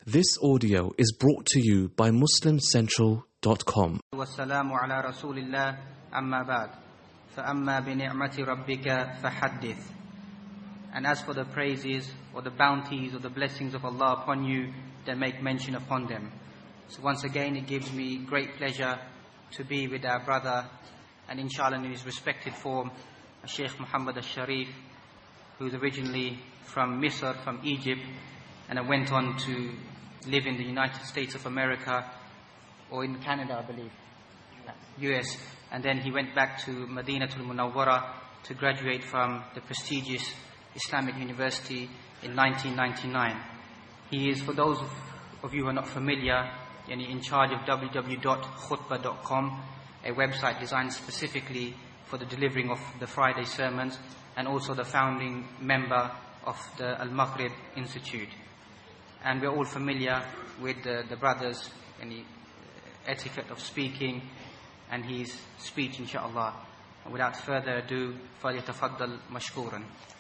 This audio is brought to you by MuslimCentral.com. والسلام على رسول الله أما بعد فأما بنعمة ربك فحدث. And as for the praises or the bounties or the blessings of Allah upon you, then make mention upon them. So once again it gives me great pleasure to be with our brother and inshallah in his respected form, Sheikh Muhammad al-Sharif, who is originally from Misr, from Egypt, and went on to live in the United States of America, or in Canada I believe, US, and then he went back to Madinatul Munawwara to graduate from the prestigious Islamic University in 1999. He is, for those of you who are not familiar, in charge of www.khutbah.com, a website designed specifically for the delivering of the Friday sermons, and also the founding member of the Al-Maghrib Institute. And we're all familiar with the brothers and the etiquette of speaking and his speech, inshaAllah. And without further ado, فَلْيَتَفَضَّلْ مَشْكُورًا.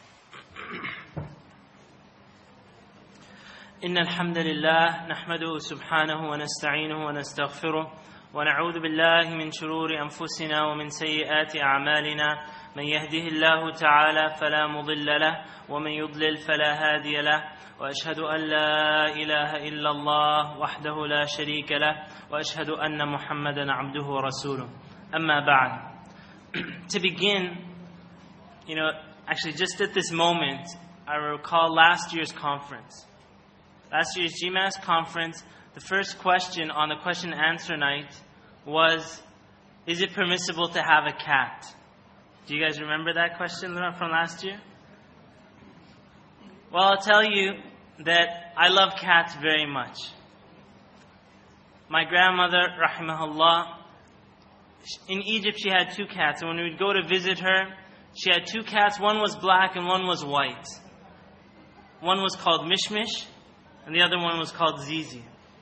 إن الحمد لله نحمده سبحانه ونستعينه ونستغفره ونعوذ بالله من شرور أنفسنا ومن سيئات أعمالنا من يهده الله تعالى فلا مضل له ومن يضلل فلا هادي له وأشهد أن لا إله إلا الله وحده لا شريك له وأشهد أن محمدا عبده ورسوله أما بعد. To begin, actually just at this moment, I recall last year's conference. Last year's GMAS conference, the first question on the question and answer night was, is it permissible to have a cat? Do you guys remember that question from last year? Well, I'll tell you that I love cats very much. My grandmother, rahimahullah, in Egypt she had 2 cats, and when we would go to visit her, she had 2 cats. One was black and one was white. One was called Mishmish, and the other one was called Zizi.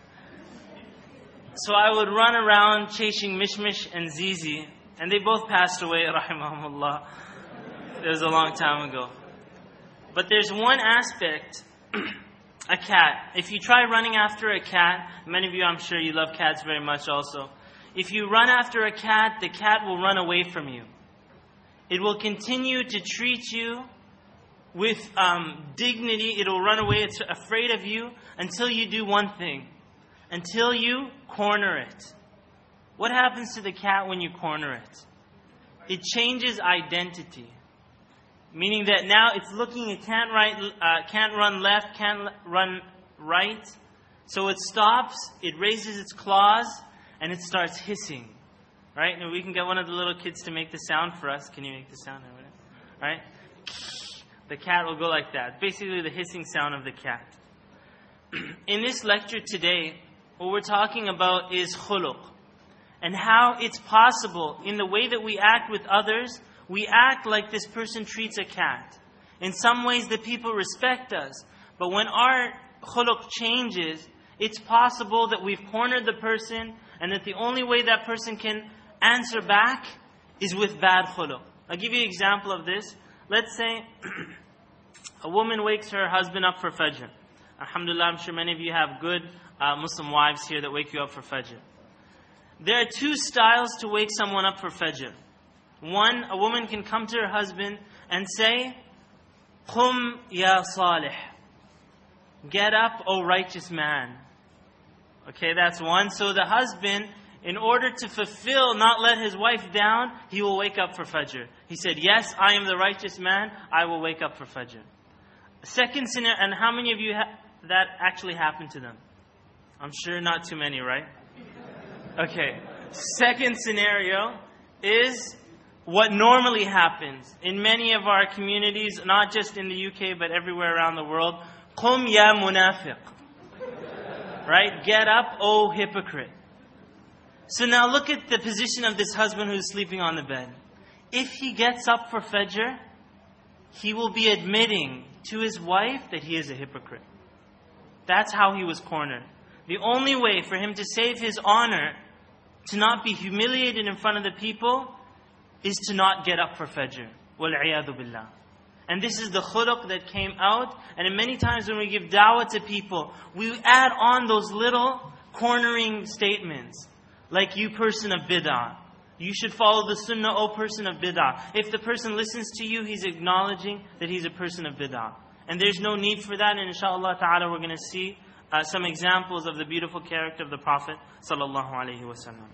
So I would run around chasing Mishmish and Zizi, and they both passed away, rahimahumullah. It was a long time ago. But there's one aspect, a cat. If you try running after a cat, many of you, I'm sure you love cats very much also. If you run after a cat, the cat will run away from you. It will continue to treat you with dignity. It will run away. It's afraid of you until you do one thing. Until you corner it. What happens to the cat when you corner it? It changes identity. Meaning that now it's looking, it can't run left, can't run right. So it stops, it raises its claws, and it starts hissing. Right? And we can get one of the little kids to make the sound for us. Can you make the sound? Right? The cat will go like that. Basically the hissing sound of the cat. In this lecture today, what we're talking about is khuluq. And how it's possible, in the way that we act with others, we act like this person treats a cat. In some ways the people respect us. But when our khuluq changes, it's possible that we've cornered the person, and that the only way that person can answer back is with bad khuluq. I'll give you an example of this. Let's say a woman wakes her husband up for Fajr. Alhamdulillah, I'm sure many of you have good Muslim wives here that wake you up for Fajr. There are 2 styles to wake someone up for Fajr. One, a woman can come to her husband and say, "Qum ya salih." Get up, O righteous man. Okay, that's one. So the husband, in order to fulfill, not let his wife down, he will wake up for Fajr. He said, yes, I am the righteous man, I will wake up for Fajr. Second scenario, and how many of you that actually happened to them? I'm sure not too many, right? Okay. Second scenario is what normally happens in many of our communities, not just in the UK, but everywhere around the world. Qum ya munafiq. Right? Get up, O hypocrite. So now look at the position of this husband who's sleeping on the bed. If he gets up for Fajr, he will be admitting to his wife that he is a hypocrite. That's how he was cornered. The only way for him to save his honor, to not be humiliated in front of the people, is to not get up for Fajr. وَالْعِيَاذُ بِاللَّهِ. And this is the khuluq that came out. And many times when we give da'wah to people, we add on those little cornering statements. Like, you person of bid'ah. You should follow the sunnah, O person of bid'ah. If the person listens to you, he's acknowledging that he's a person of bid'ah. And there's no need for that. And inshallah ta'ala, we're going to see some examples of the beautiful character of the Prophet sallallahu alaihi wasallam.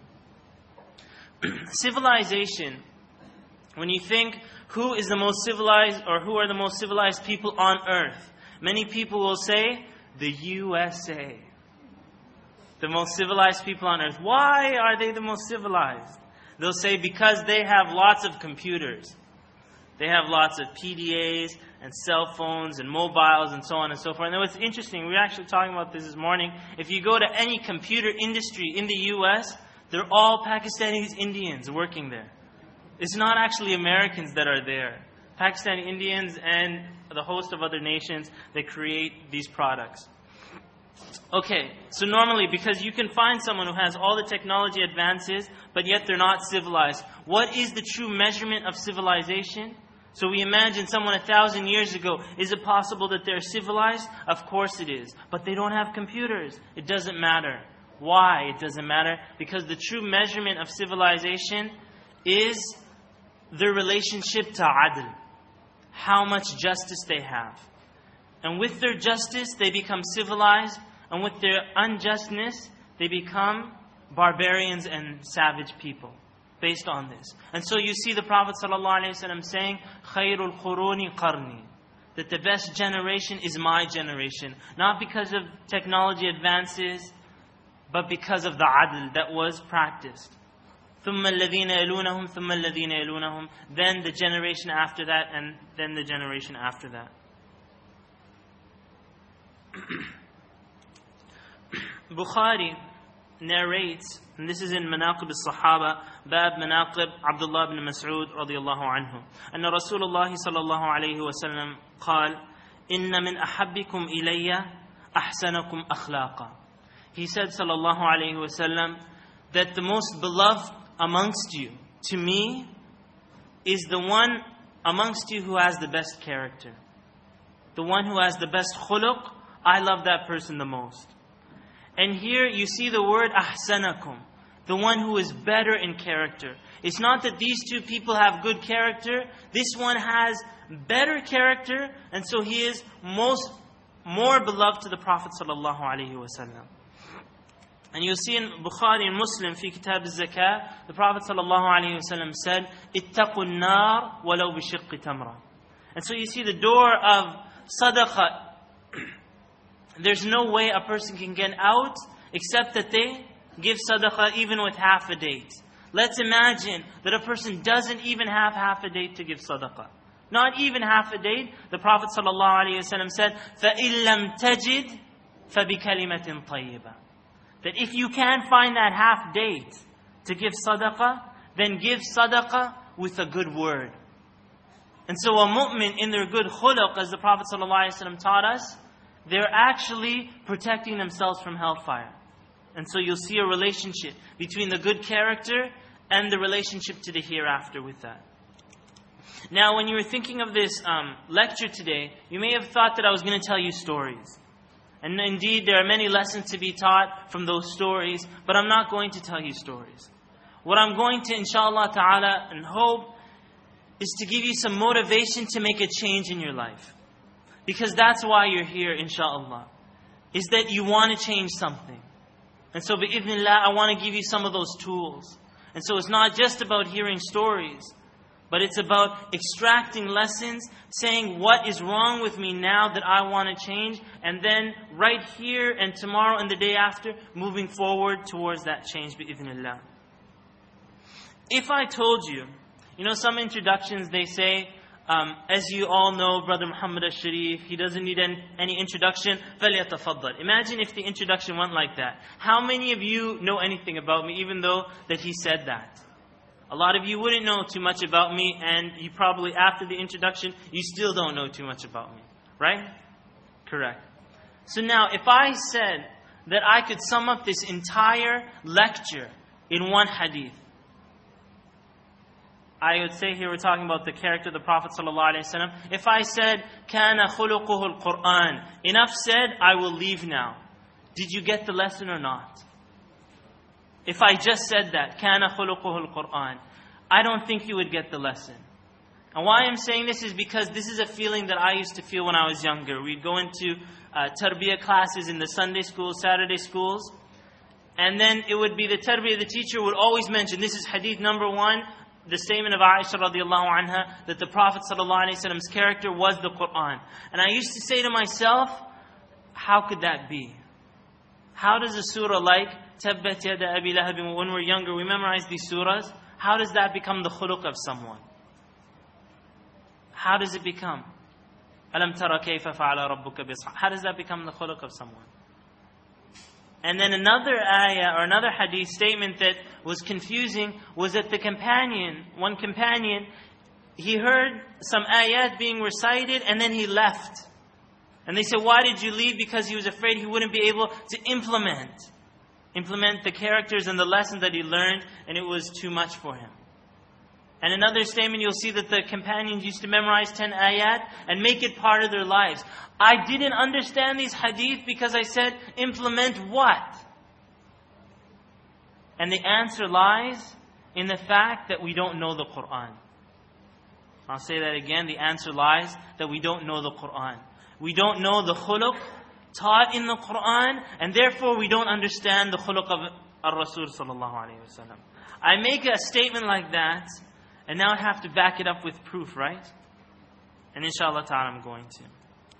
Civilization. When you think who is the most civilized, or who are the most civilized people on earth, many people will say the USA. The most civilized people on earth. Why are they the most civilized? They'll say because they have lots of computers. They have lots of PDAs and cell phones and mobiles and so on and so forth. And what's interesting, we were actually talking about this morning. If you go to any computer industry in the US, they're all Pakistanis, Indians working there. It's not actually Americans that are there. Pakistani Indians and the host of other nations that create these products. Okay, so normally, because you can find someone who has all the technology advances, but yet they're not civilized. What is the true measurement of civilization? So we imagine someone 1,000 years ago. Is it possible that they're civilized? Of course it is. But they don't have computers. It doesn't matter. Why it doesn't matter? Because the true measurement of civilization is their relationship to adl. How much justice they have. And with their justice, they become civilized. And with their unjustness, they become barbarians and savage people. Based on this. And so you see the Prophet ﷺ saying, خَيْرُ الْقُرُونِ قَرْنِي, that the best generation is my generation. Not because of technology advances, but because of the adl that was practiced. ثُمَّ الَّذِينَ يَلُونَهُمْ ثُمَّ الَّذِينَ يَلُونَهُمْ, then the generation after that, and then the generation after that. Bukhari narrates, and this is in Manaqib al-Sahaba, Bab Manaqib Abdullah ibn Mas'ud radiyallahu anhu, أن رسول الله صلى الله عليه وسلم قال إن من أحبكم إلي أحسنكم أخلاقا. He said sallallahu alayhi wasallam that the most beloved amongst you to me is the one amongst you who has the best character. The one who has the best khuluq, I love that person the most. And here you see the word ahsanakum, the one who is better in character. It's not that these two people have good character. This one has better character, and so he is more beloved to the Prophet sallallahu alaihi wasallam. And you'll see in Bukhari and Muslim, fi Kitab al-Zakah, the Prophet sallallahu alaihi wasallam said, "Ittaqu an-nar walau bi shiqqi tamra." And so you see the door of sadaqah. There's no way a person can get out except that they give sadaqah even with half a date. Let's imagine that a person doesn't even have half a date to give sadaqah. Not even half a date. The Prophet ﷺ said, فَإِن لَمْ تَجِدْ فَبِكَلِمَةٍ طَيِّبَةٍ. That if you can't find that half date to give sadaqah, then give sadaqah with a good word. And so a mu'min in their good khuluq, as the Prophet ﷺ taught us, they're actually protecting themselves from hellfire. And so you'll see a relationship between the good character and the relationship to the hereafter with that. Now, when you were thinking of this lecture today, you may have thought that I was going to tell you stories. And indeed, there are many lessons to be taught from those stories, but I'm not going to tell you stories. What I'm going to, inshallah ta'ala, and hope, is to give you some motivation to make a change in your life. Because that's why you're here, inshallah. Is that you want to change something. And so, bi'idhnillah, I want to give you some of those tools. And so it's not just about hearing stories, but it's about extracting lessons, saying what is wrong with me now that I want to change, and then right here and tomorrow and the day after, moving forward towards that change, bi'idhnillah. If I told you, some introductions they say, as you all know, Brother Muhammad al-Sharif, he doesn't need any introduction. فَلْيَتَفَضَّلْ. Imagine if the introduction went like that. How many of you know anything about me, even though that he said that? A lot of you wouldn't know too much about me, and you probably, after the introduction, you still don't know too much about me. Right? Correct. So now, if I said that I could sum up this entire lecture in one hadith, I would say here we're talking about the character of the Prophet ﷺ. If I said, كَانَ خُلُقُهُ الْقُرْآنِ, enough said, I will leave now. Did you get the lesson or not? If I just said that, كَانَ خُلُقُهُ الْقُرْآنِ, I don't think you would get the lesson. And why I'm saying this is because this is a feeling that I used to feel when I was younger. We'd go into tarbiyah classes in the Sunday schools, Saturday schools. And then it would be the tarbiyah, the teacher would always mention, this is hadith number 1, the statement of Aisha radiallahu anha, that the Prophet sallallahu alaihi wasallam's character was the Qur'an. And I used to say to myself, how could that be? How does a surah like Tabbat Yada Abi Lahab, when we're younger, we memorize these surahs, how does that become the khuluq of someone? How does it become? Alam tara kayfa fa'ala rabbuka bishab. How does that become the khuluq of someone? And then another ayah or another hadith statement that was confusing was that one companion, he heard some ayat being recited and then he left. And they said, why did you leave? Because he was afraid he wouldn't be able to implement the characters and the lessons that he learned, and it was too much for him. And another statement, you'll see that the companions used to memorize 10 ayat and make it part of their lives. I didn't understand these hadith because I said, implement what? And the answer lies in the fact that we don't know the Qur'an. I'll say that again. The answer lies that we don't know the Qur'an. We don't know the khuluq taught in the Qur'an, and therefore we don't understand the khuluq of Ar-Rasul sallallahu alayhi wa sallam. I make a statement like that, and now I have to back it up with proof, right? And inshallah ta'ala I'm going to.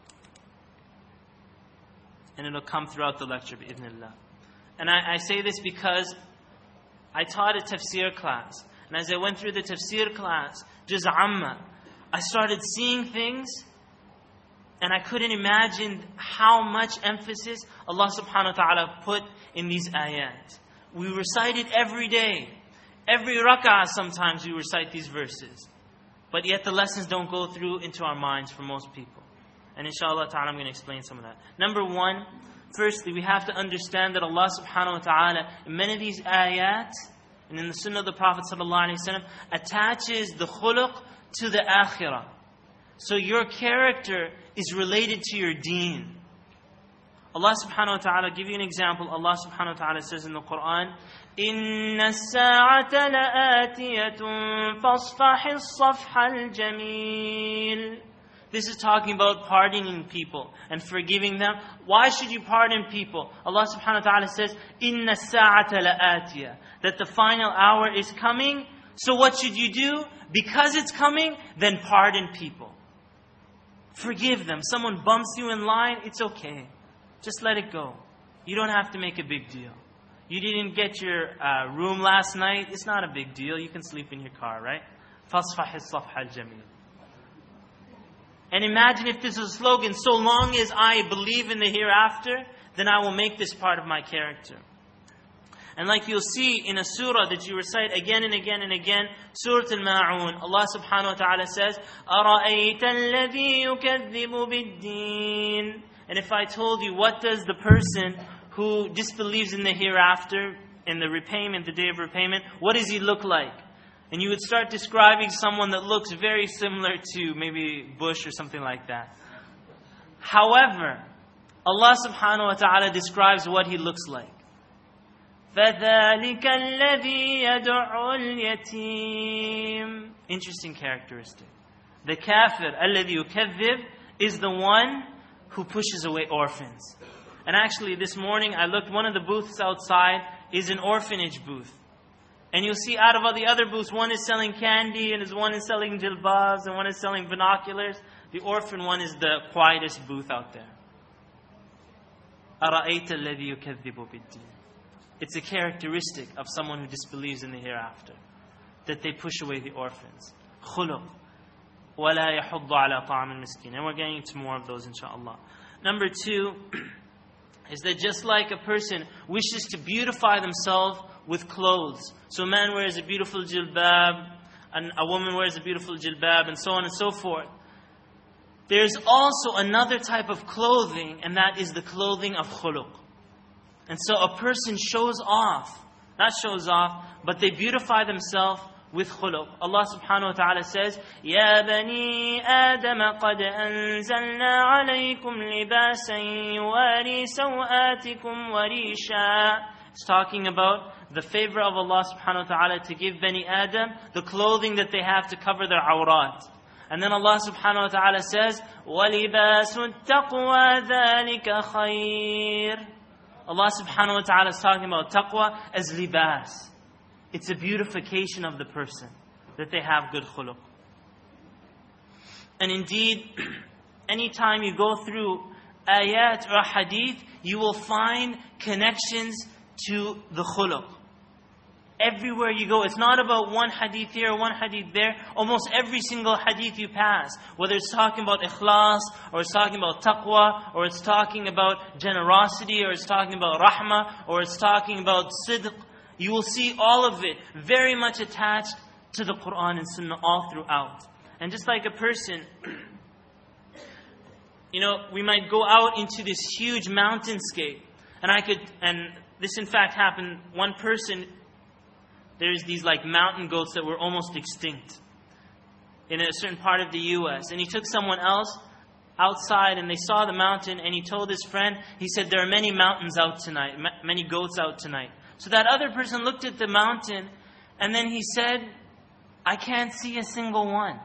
And it'll come throughout the lecture, bi'idhnillah. And I say this because I taught a tafsir class. And as I went through the tafsir class, Juz' Amma, I started seeing things, and I couldn't imagine how much emphasis Allah subhanahu wa ta'ala put in these ayat. We recite it every day. Every rak'ah sometimes we recite these verses. But yet the lessons don't go through into our minds for most people. And inshallah ta'ala I'm going to explain some of that. Number 1, firstly we have to understand that Allah subhanahu wa ta'ala in many of these ayat and in the sunnah of the Prophet sallallahu alaihi wasallam attaches the khuluq to the akhirah. So your character is related to your deen. Allah subhanahu wa ta'ala, give you an example. Allah subhanahu wa ta'ala says in the Quran, إِنَّ السَّاعَةَ لَآتِيَةٌ فَاصْفَحِ الصَّفْحَ الْجَمِيلِ. This is talking about pardoning people and forgiving them. Why should you pardon people? Allah subhanahu wa ta'ala says, إِنَّ السَّاعَةَ لَآتِيَةٌ, that the final hour is coming. So what should you do? Because it's coming, then pardon people. Forgive them. Someone bumps you in line, it's okay. Just let it go. You don't have to make a big deal. You didn't get your room last night, it's not a big deal. You can sleep in your car, right? فَاصْفَحِ الصَّفْحَ الْجَمِيلِ. And imagine if this was a slogan, so long as I believe in the hereafter, then I will make this part of my character. And like you'll see in a surah that you recite again and again and again, Surah Al-Ma'un, Allah subhanahu wa ta'ala says, أَرَأَيْتَ الَّذِي يُكَذِّبُ بِالدِّينِ. And if I told you, what does the person who disbelieves in the hereafter, in the repayment, the day of repayment, what does he look like? And you would start describing someone that looks very similar to maybe Bush or something like that. However, Allah subhanahu wa ta'ala describes what he looks like. فَذَلِكَ الَّذِي يَدُعُ الْيَتِيمِ. Interesting characteristic. The kafir, الَّذِي يُكَذِّبْ, is the one who pushes away orphans. And actually this morning I looked, one of the booths outside is an orphanage booth. And you'll see out of all the other booths, one is selling candy, and one is selling jilbabs, and one is selling binoculars. The orphan one is the quietest booth out there. أَرَأَيْتَ الَّذِي يُكَذِّبُ بِالدِّينِ. It's a characteristic of someone who disbelieves in the hereafter, that they push away the orphans. خُلُقْ وَلَا يَحُضُّ عَلَى طَعَمِ الْمِسْكِينِ. And we're getting into more of those inshaAllah. Number 2 is that just like a person wishes to beautify themselves with clothes. So a man wears a beautiful jilbab, and a woman wears a beautiful jilbab, and so on and so forth. There's also another type of clothing, and that is the clothing of khuluq. And so a person shows off, not shows off, but they beautify themselves with khuluq. Allah subhanahu wa ta'ala says, يَا بَنِي آدَمَ قَدْ أَنزَلْنَا عَلَيْكُمْ لِبَاسًا يُوَارِي سَوْآتِكُمْ وَرِيشًا. It's talking about the favor of Allah subhanahu wa ta'ala to give Bani Adam the clothing that they have to cover their awrat. And then Allah subhanahu wa ta'ala says, وَلِبَاسُ التَّقْوَى ذَلِكَ خَيْرٌ. Allah subhanahu wa ta'ala is talking about taqwa as libas. It's a beautification of the person, that they have good khuluq. And indeed, anytime you go through ayat or hadith, you will find connections to the khuluq. Everywhere you go, it's not about one hadith here or one hadith there. Almost every single hadith you pass, whether it's talking about ikhlas, or it's talking about taqwa, or it's talking about generosity, or it's talking about rahmah, or it's talking about sidq, you will see all of it very much attached to the Quran and Sunnah all throughout. And just like a person, we might go out into this huge mountainscape, and this in fact happened. One person, there's these like mountain goats that were almost extinct in a certain part of the US. And he took someone else outside and they saw the mountain, and he told his friend, he said, there are many mountains out tonight, many goats out tonight. So that other person looked at the mountain and then he said, I can't see a single one.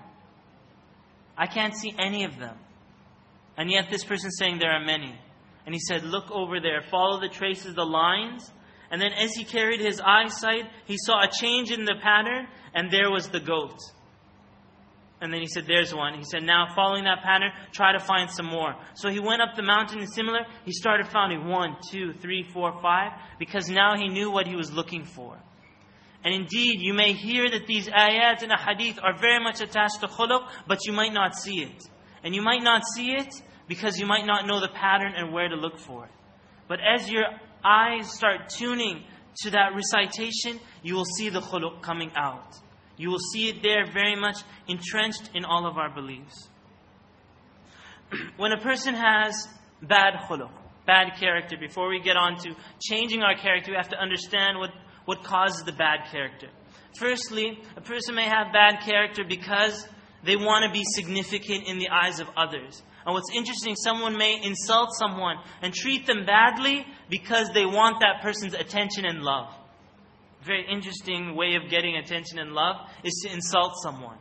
I can't see any of them. And yet this person's saying there are many. And he said, look over there, follow the traces, the lines. And then as he carried his eyesight, he saw a change in the pattern, and there was the goat. And then he said, there's one. He said, now following that pattern, try to find some more. So he went up the mountain and similar, he started finding 1, 2, 3, 4, 5, because now he knew what he was looking for. And indeed, you may hear that these ayat and hadith are very much attached to khuluq, but you might not see it. And you might not see it because you might not know the pattern and where to look for it. But as your eyes start tuning to that recitation, you will see the khuluq coming out. You will see it there very much entrenched in all of our beliefs. When a person has bad khuluq, bad character, before we get on to changing our character, we have to understand what causes the bad character. Firstly, a person may have bad character because they want to be significant in the eyes of others. And what's interesting, someone may insult someone and treat them badly because they want that person's attention and love. Very interesting way of getting attention and love is to insult someone.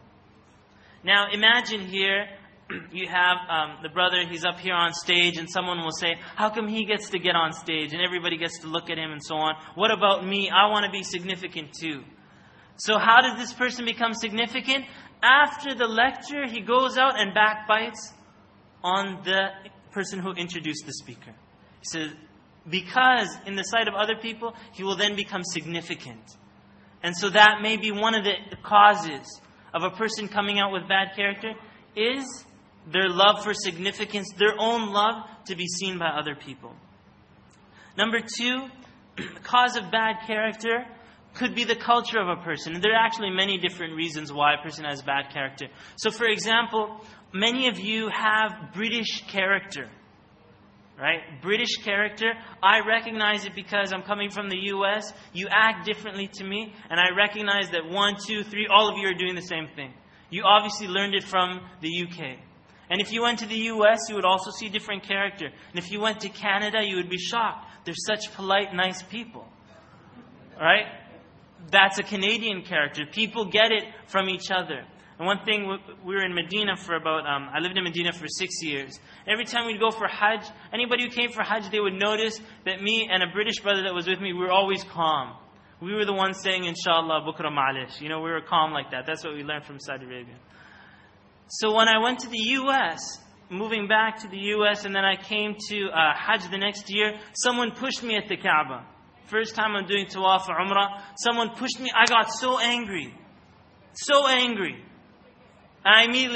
Now imagine here, you have the brother, he's up here on stage, and someone will say, how come he gets to get on stage and everybody gets to look at him and so on? What about me? I want to be significant too. So how does this person become significant? After the lecture, he goes out and backbites on the person who introduced the speaker. He says, because in the sight of other people, he will then become significant. And so that may be one of the causes of a person coming out with bad character, is their love for significance, their own love to be seen by other people. Number 2, the cause of bad character could be the culture of a person. And there are actually many different reasons why a person has bad character. So for example, many of you have British character. Right? British character. I recognize it because I'm coming from the US. You act differently to me. And I recognize that 1, 2, 3, all of you are doing the same thing. You obviously learned it from the UK. And if you went to the US, you would also see different character. And if you went to Canada, you would be shocked. They're such polite, nice people. Right? That's a Canadian character. People get it from each other. And one thing, we were in Medina for about, I lived in Medina for 6 years. Every time we'd go for Hajj, anybody who came for Hajj, they would notice that me and a British brother that was with me, we were always calm. We were the ones saying, Inshallah, Bukra Ma'alish. We were calm like that. That's what we learned from Saudi Arabia. So when I went to the US, moving back to the US, and then I came to Hajj the next year, someone pushed me at the Kaaba. First time I'm doing Tawaf or Umrah, someone pushed me. I got so angry. So angry. And I immediately,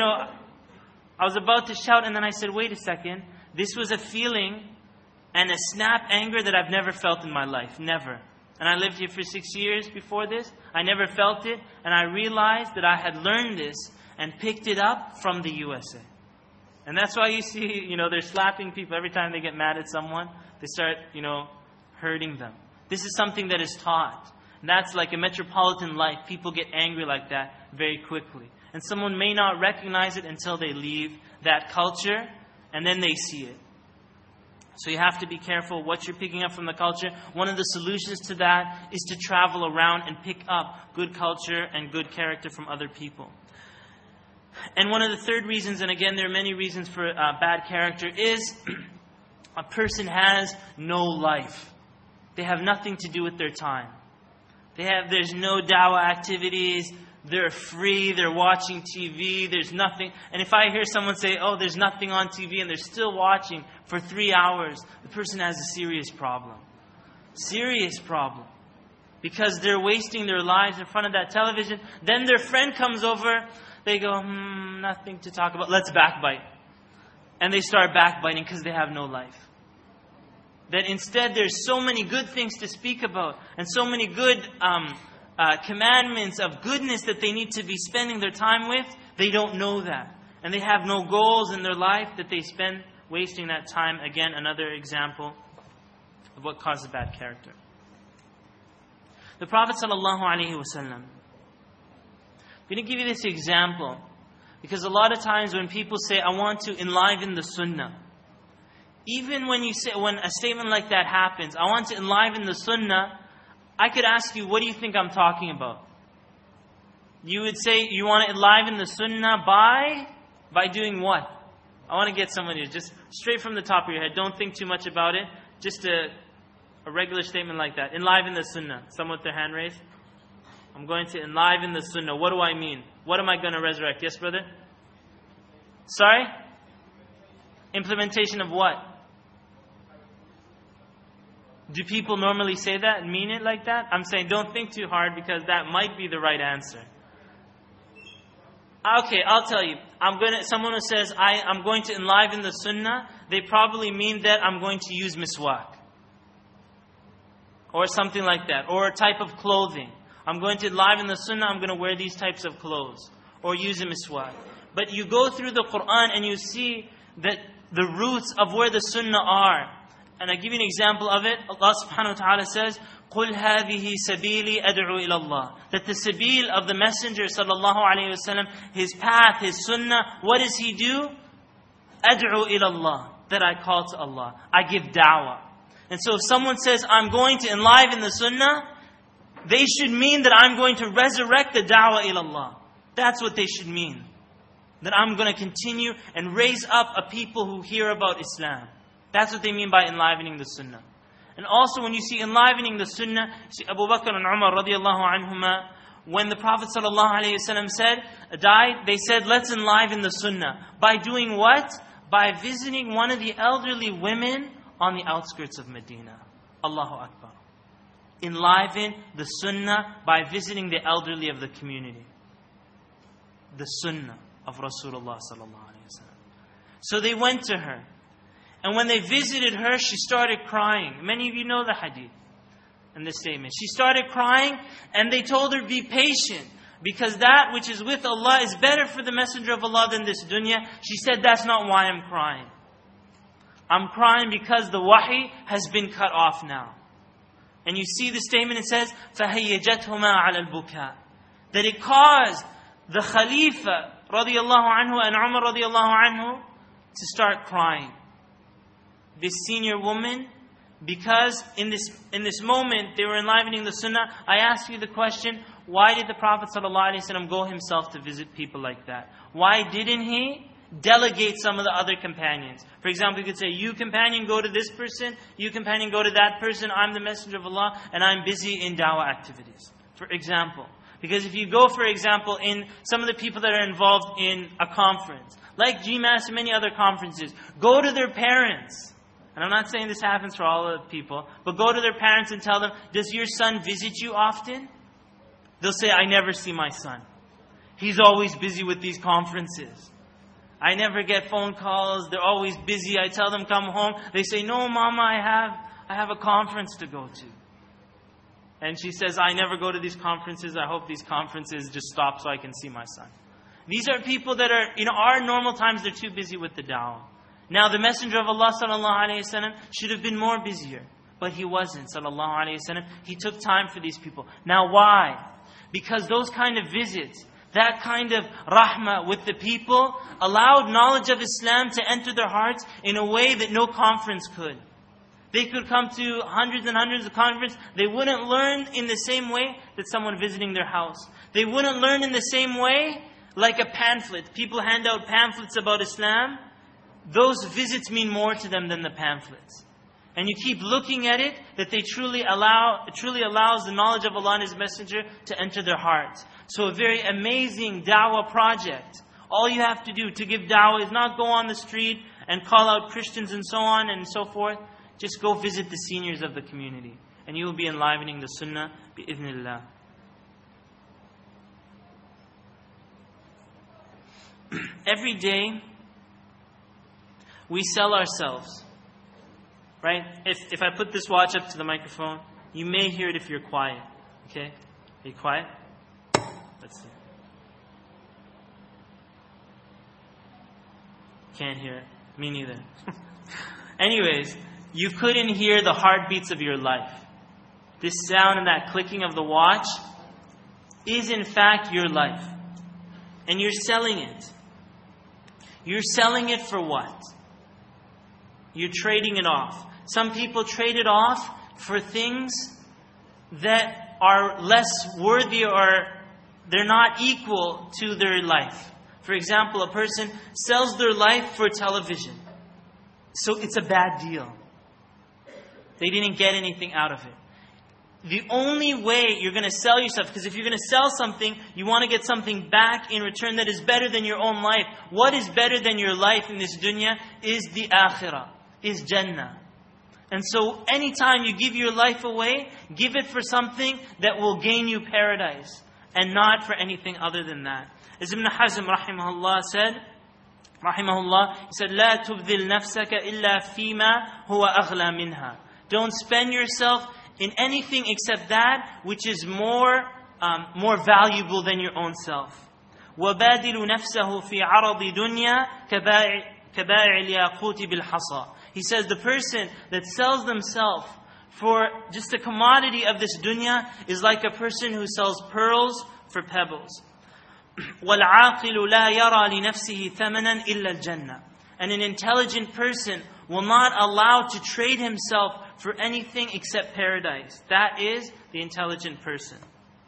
I was about to shout, and then I said, wait a second. This was a feeling and a snap anger that I've never felt in my life. Never. And I lived here for 6 years before this. I never felt it. And I realized that I had learned this and picked it up from the USA. And that's why you see, they're slapping people every time they get mad at someone. They start, hurting them. This is something that is taught. That's like a metropolitan life. People get angry like that very quickly. And someone may not recognize it until they leave that culture, and then they see it. So you have to be careful what you're picking up from the culture. One of the solutions to that is to travel around and pick up good culture and good character from other people. And one of the third reasons, and again there are many reasons for bad character, is a person has no life. They have nothing to do with their time. There's no dawah activities. They're free. They're watching TV. There's nothing. And if I hear someone say, oh, there's nothing on TV, and they're still watching for 3 hours, the person has a serious problem. Serious problem. Because they're wasting their lives in front of that television. Then their friend comes over. They go, nothing to talk about. Let's backbite. And they start backbiting because they have no life. That instead there's so many good things to speak about, and so many good commandments of goodness that they need to be spending their time with. They don't know that. And they have no goals in their life that they spend wasting that time. Again, another example of what causes bad character. The Prophet ﷺ, I'm going to give you this example because a lot of times when people say, I want to enliven the sunnah, even when a statement like that happens, I want to enliven the sunnah, I could ask you, what do you think I'm talking about? You would say, you want to enliven the sunnah by doing what? I want to get someone here, just straight from the top of your head. Don't think too much about it. Just a regular statement like that. Enliven the sunnah. Someone with their hand raised. I'm going to enliven the sunnah. What do I mean? What am I going to resurrect? Yes, brother? Sorry? Implementation of what? Do people normally say that and mean it like that? I'm saying don't think too hard because that might be the right answer. Okay, I'll tell you. Someone who says, I'm going to enliven the sunnah, they probably mean that I'm going to use miswak. Or something like that. Or a type of clothing. I'm going to enliven the sunnah, I'm going to wear these types of clothes. Or use a miswak. But you go through the Quran and you see that the roots of where the sunnah are. And I give you an example of it. Allah subhanahu wa ta'ala says, قُلْ هَذِهِ سَبِيلِي أَدْعُو إِلَى اللَّهِ. That the sabil of the Messenger sallallahu alayhi wa sallam, his path, his sunnah, what does he do? أَدْعُو إِلَى اللَّهِ. That I call to Allah. I give da'wah. And so if someone says, I'm going to enliven the sunnah, they should mean that I'm going to resurrect the da'wah ila Allah. That's what they should mean. That I'm going to continue and raise up a people who hear about Islam. That's what they mean by enlivening the sunnah. And also when you see enlivening the sunnah, see Abu Bakr and Umar radiallahu anhuma, when the Prophet sallallahu alayhi wa sallam died, they said, let's enliven the sunnah. By doing what? By visiting one of the elderly women on the outskirts of Medina. Allahu Akbar. Enliven the sunnah by visiting the elderly of the community. The sunnah of Rasulullah sallallahu alayhi wa sallam. So they went to her. And when they visited her, she started crying. Many of you know the hadith and the statement. She started crying and they told her, be patient. Because that which is with Allah is better for the Messenger of Allah than this dunya. She said, that's not why I'm crying. I'm crying because the wahi has been cut off now. And you see the statement, it says, فَهَيَّجَتْهُمَا عَلَى الْبُكَاءِ. That it caused the Khalifa radiallahu anhu and Umar radiallahu anhu to start crying. This senior woman, because in this moment they were enlivening the sunnah. I asked you the question, why did the Prophet ﷺ go himself to visit people like that? Why didn't he delegate some of the other companions? For example, you could say, you companion go to this person, you companion go to that person, I'm the Messenger of Allah and I'm busy in dawah activities. For example. Because if you go, for example, in some of the people that are involved in a conference, like GMAS and many other conferences, go to their parents. And I'm not saying this happens for all the people, but go to their parents and tell them, does your son visit you often? They'll say, I never see my son. He's always busy with these conferences. I never get phone calls. They're always busy. I tell them, come home. They say, no, Mama, I have a conference to go to. And she says, I never go to these conferences. I hope these conferences just stop so I can see my son. These are people that are, our normal times, they're too busy with the da'wah. Now the Messenger of Allah sallallahu alayhi wa sallam should have been more busier. But he wasn't, sallallahu alayhi wa sallam. He took time for these people. Now why? Because those kind of visits, that kind of rahmah with the people, allowed knowledge of Islam to enter their hearts in a way that no conference could. They could come to hundreds and hundreds of conferences. They wouldn't learn in the same way that someone visiting their house. They wouldn't learn in the same way like a pamphlet. People hand out pamphlets about Islam. Those visits mean more to them than the pamphlets. And you keep looking at it, that they truly allows the knowledge of Allah and His Messenger to enter their hearts. So a very amazing da'wah project. All you have to do to give da'wah is not go on the street and call out Christians and so on and so forth. Just go visit the seniors of the community. And you will be enlivening the sunnah bi-idhnillah. Every day, we sell ourselves. Right? If I put this watch up to the microphone, you may hear it if you're quiet. Okay? Are you quiet? Let's see. Can't hear it. Me neither. Anyways, you couldn't hear the heartbeats of your life. This sound and that clicking of the watch is in fact your life. And you're selling it. You're selling it for what? You're trading it off. Some people trade it off for things that are less worthy or they're not equal to their life. For example, a person sells their life for television. So it's a bad deal. They didn't get anything out of it. The only way you're going to sell yourself, because if you're going to sell something, you want to get something back in return that is better than your own life. What is better than your life in this dunya is the akhirah, is Jannah. And so anytime you give your life away, give it for something that will gain you paradise, and not for anything other than that. As Ibn Hazm rahimahullah said, he said, لا تبذل نفسك إلا فيما هو أغلى منها. Don't spend yourself in anything except that which is more valuable than your own self. وَبَادِلُ نَفْسَهُ فِي عَرَضِ دُنْيَا كَبَائِعِ الْيَاقُوتِ بِالْحَصَى. He says the person that sells themselves for just the commodity of this dunya is like a person who sells pearls for pebbles. وَالْعَاقِلُ لَا يَرَى لِنَفْسِهِ ثَمَنًا إِلَّا الْجَنَّةِ. And an intelligent person will not allow to trade himself for anything except paradise. That is the intelligent person.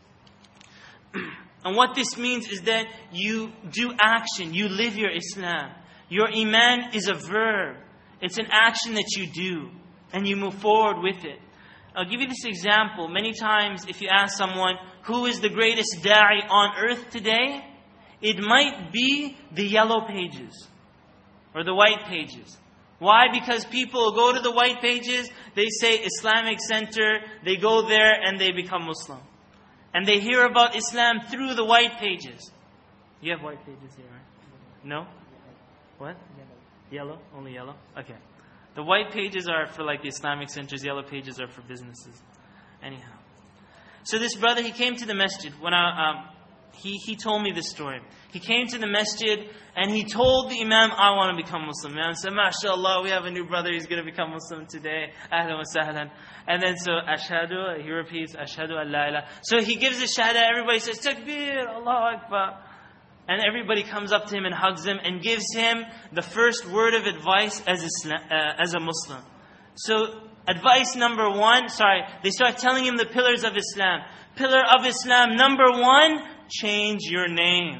And what this means is that you do action, you live your Islam. Your iman is a verb. It's an action that you do, and you move forward with it. I'll give you this example. Many times if you ask someone, who is the greatest da'i on earth today? It might be the yellow pages or the white pages. Why? Because people go to the white pages, they say Islamic Center, they go there and they become Muslim. And they hear about Islam through the white pages. You have white pages here, right? No? What? Yellow? Only yellow? Okay. The white pages are for like the Islamic centers, yellow pages are for businesses. Anyhow. So this brother, he came to the masjid when he told me this story. He came to the masjid and he told the Imam, I want to become Muslim. The Imam said, MashaAllah, we have a new brother, he's going to become Muslim today. Ahlan wa sahlan. And then so, Ashhadu, he repeats, Ashhadu an la ilaha. So he gives the shahada, everybody says, Takbir, Allahu Akbar. And everybody comes up to him and hugs him and gives him the first word of advice as a Muslim. So advice number one, they start telling him the pillars of Islam. Pillar of Islam number one, change your name.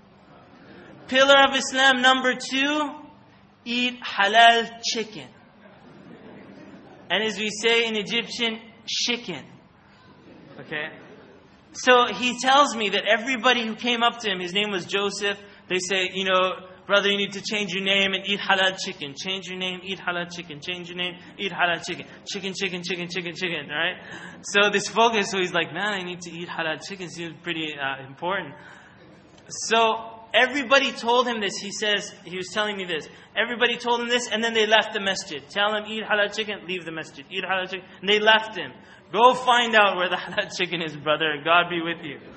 Pillar of Islam number two, eat halal chicken. And as we say in Egyptian, chicken. Okay? So he tells me that everybody who came up to him, his name was Joseph, they say, brother, you need to change your name and eat halal chicken. Change your name, eat halal chicken. Change your name, eat halal chicken. Chicken, chicken, chicken, chicken, chicken, right? So this focus, so he's like, man, I need to eat halal chicken. Seems pretty important. So everybody told him this. He was telling me this. Everybody told him this and then they left the masjid. Tell him, eat halal chicken, leave the masjid. Eat halal chicken. And they left him. Go find out where the halal chicken is, brother. God be with you.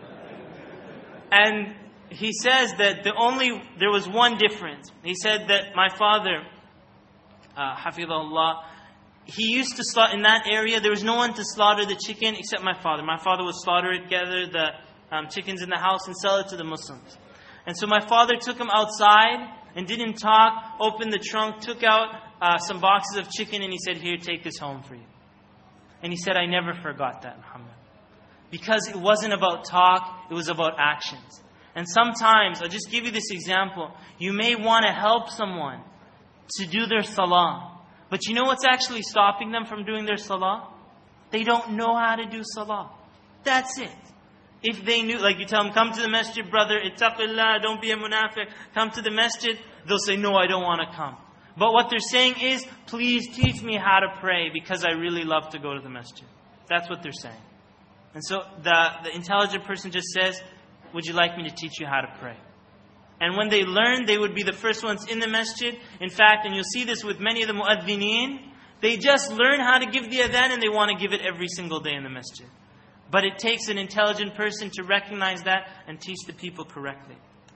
And he says that there was one difference. He said that my father, Hafidhullah, he used to slaughter, in that area, there was no one to slaughter the chicken except my father. My father would slaughter it, gather the chickens in the house and sell it to the Muslims. And so my father took him outside and didn't talk, opened the trunk, took out some boxes of chicken, and he said, "Here, take this home for you." And he said, "I never forgot that, Muhammad." Because it wasn't about talk, it was about actions. And sometimes, I'll just give you this example. You may want to help someone to do their salah. But you know what's actually stopping them from doing their salah? They don't know how to do salah. That's it. If they knew, like you tell them, "Come to the masjid, brother, ittaqillah, don't be a munafiq, come to the masjid," they'll say, "No, I don't want to come." But what they're saying is, "Please teach me how to pray because I really love to go to the masjid." That's what they're saying. And so the intelligent person just says, "Would you like me to teach you how to pray?" And when they learn, they would be the first ones in the masjid. In fact, and you'll see this with many of the mu'adhineen, they just learn how to give the adhan and they want to give it every single day in the masjid. But it takes an intelligent person to recognize that and teach the people correctly.